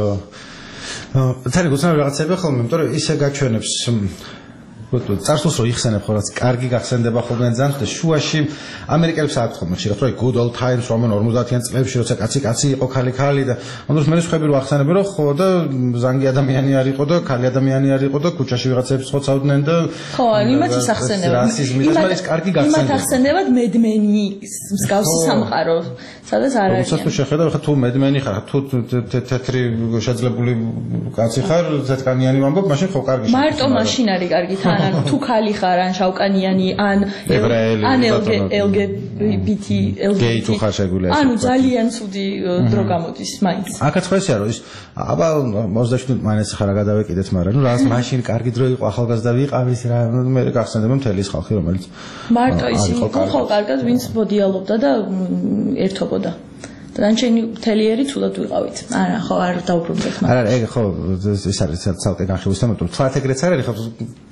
თარი გუცნა რაღაცები ხოლმე იმიტომ რომ ისე გაჩვენებს ვთქვი წარსულს რო იხსენებ ხოლმე კარგი გახსენდება ხოლმე ძალიან და შუაში ამერიკელებს აქვს ხოლმე ხშირად რომ good old times რომან ორმოცდაათიან წლებში როცა კაცი კაცი იყო ხალი ხალი და ამას მე სხვები რო ახსენები რომ ხო და ზანგი ადამიანი არ იყო და ხალი ადამიანი არ იყო და ქუჩაში ვიღაცებს ხოცავდნენ და ხო იმათ ის ახსენება იმათ კარგი გახსენდება იმათ ახსენებად მედმენი მსგავსი სამყარო სადაც არ არის როდესაც შეხედავ ხა თუ მედმენი ხარ თუ თეთრი შეძლებული კაცი ხარ ზეთკანიანი ვამბობ მაშინ ხო კარგი მარტო მაშინ არის კარგი თან ან თუ ხალი ხარ ან შავკანიანი ან ან L G B T გეი თუ ხარ შეგვიძლია ანუ ძალიან ცუდი დრო გამოდის მაინც აკაც ხო ესეა რომ ის აბა ოცდაშვიდი მაინც ხარ გადავეკიდეთ მაგრამ ნუ რაღაც მაშინ კარგი დრო იყო ახალგაზრდა ვიყავის რა მე გახსენდება მთელი ის ხალხი რომელიც მარტო ისი ხო კარგად ვინც მოდიალობდა და ერთობოდა რანჩენი თელიერი თულად ვიყავით. არა, ხო, არ დაუბრუნდეთ მაგრამ. არა, ეგ ხო, ეს არის ცალკე განხილვის თემა, თუ თვალთ ეგრეც არ არის, ხო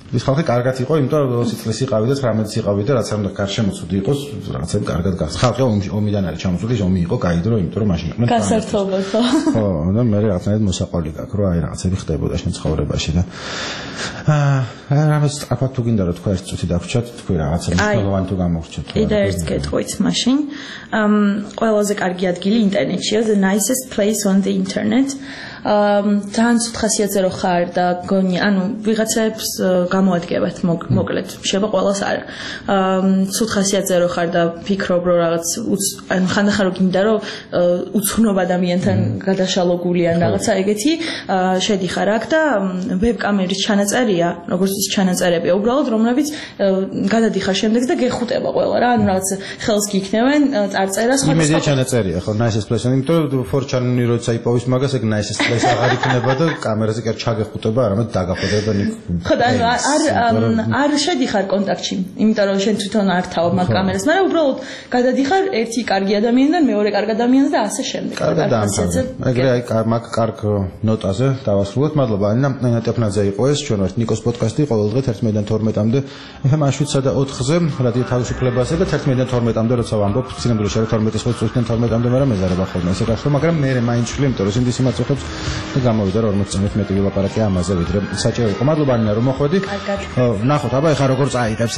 ის ხალხი კარგად იყო, იმიტომ რომ ოცი წლის იყავი და ცხრამეტი იყავი და რაც არ უნდა გარშემოცვდი იყოს, რაღაცა კარგად გახსნა. ხალხი ომიდან არის ჩამოსული, ომი იყო, გაიდრო, იმიტომ რომ მაშინ იყვნენ. გასართობად ხო? ხო, და მე რაღაცნაირად მოსაყოლი გაქვს, რომ აი რაღაცები ხდებოდა შენ ცხოვრებაში და აა რამეს აკა თუ გინდა რომ თქვა ერთ წუთი დაგვრჩათ, თქვი რაღაცა მნიშვნელოვანი თუ გამოგრჩათ. კიდე ერთ კითხვით მაშინ. ამ ყველაზე კარგი ადგილი ინტერნეტშია, the nicest place on the internet. ამ ძალიან ცუდ ხასიათზე რო ხარ და გონი, ანუ ვიღაცებს გამოადგებათ მოკლედ, შეიძლება ყველას არა. ამ ცუდ ხასიათზე რო ხარ და ფიქრობ რომ რაღაც ანუ ხანდახან რო გინდა რომ უცნობ ადამიანთან გადაშალო გული ან რაღაცა ეგეთი, შედიხარ აქ და ვებკამერის ჩანაწერია, როგორც ის ჩანაწერებია, უბრალოდ რომლებიც გადადიხარ შემდეგ და გეხუტება ყველა რა, ანუ რაღაც ხელს გიქნევენ წარწერა სხვა. იმედია ჩანაწერია, ხო, nicest place, იმიტომ რომ ფორჩანი როცა იპოვის მაგას ეგ nicest place აღარ იქნება და კამერაზე კი არ ჩაგეხუტება, არამედ დაგახუტება ნიკ. ხო და არ არ შედიხარ კონტაქტში, იმიტომ რომ შენ თვითონ არ თავ მაგ კამერას, მაგრამ უბრალოდ გადადიხარ ერთი კარგი ადამიანიდან მეორე კარგი ადამიანზე და ასე შემდეგ. კარგი დამთავრდა. ეგრე აი მაგ კარგ ნოტაზე დავასრულოთ. მადლობა ანა ტეფნაძე იყო ეს, ჩვენ ვართ ნიკოს პოდკასტი, ყოველ დღე თერთმეტიდან თორმეტამდე ეფ ამ შვიდსა და ოთხზე რადიო თავისუფლებაზე და თერთმეტიდან თორმეტამდე როცა ვამბობ, სინამდვილეში არის თორმეტის ოცდაათიდან თორმეტამდე, მაგრამ მეზარება ხოლმე ესე გახსოვ, მაგრამ მე მაინც შვილი, იმიტომ რომ სინდისი მაწუხებს და გამოვიდა რომ ორმოც წამით მეტი ვილაპარაკე ამაზე ვიდრე საჭირო იყო. მადლობა ანა რომ მოხვედი. ნახოთ, აბა ეხა როგორ წაიღებს.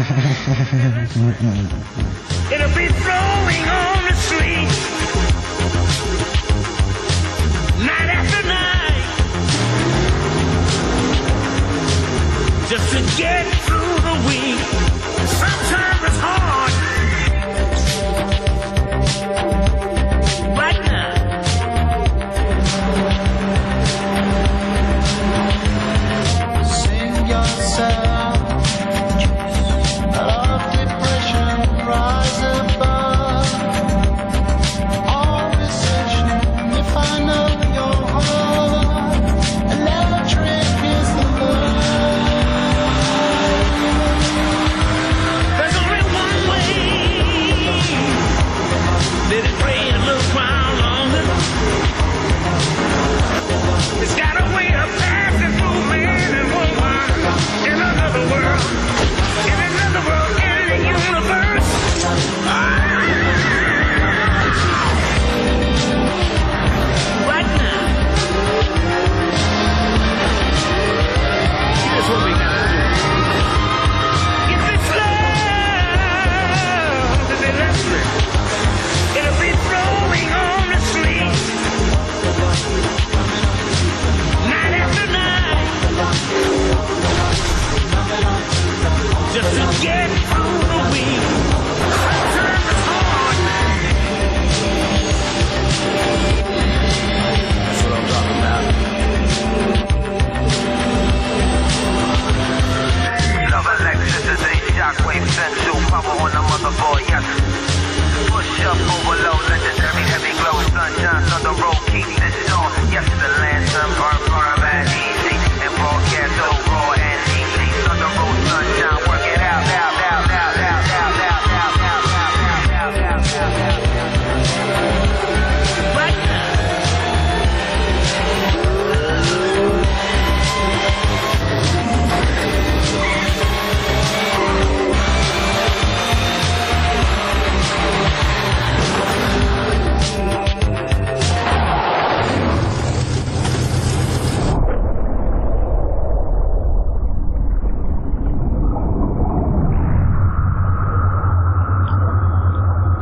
It'll be flowing on the street night after night just to get through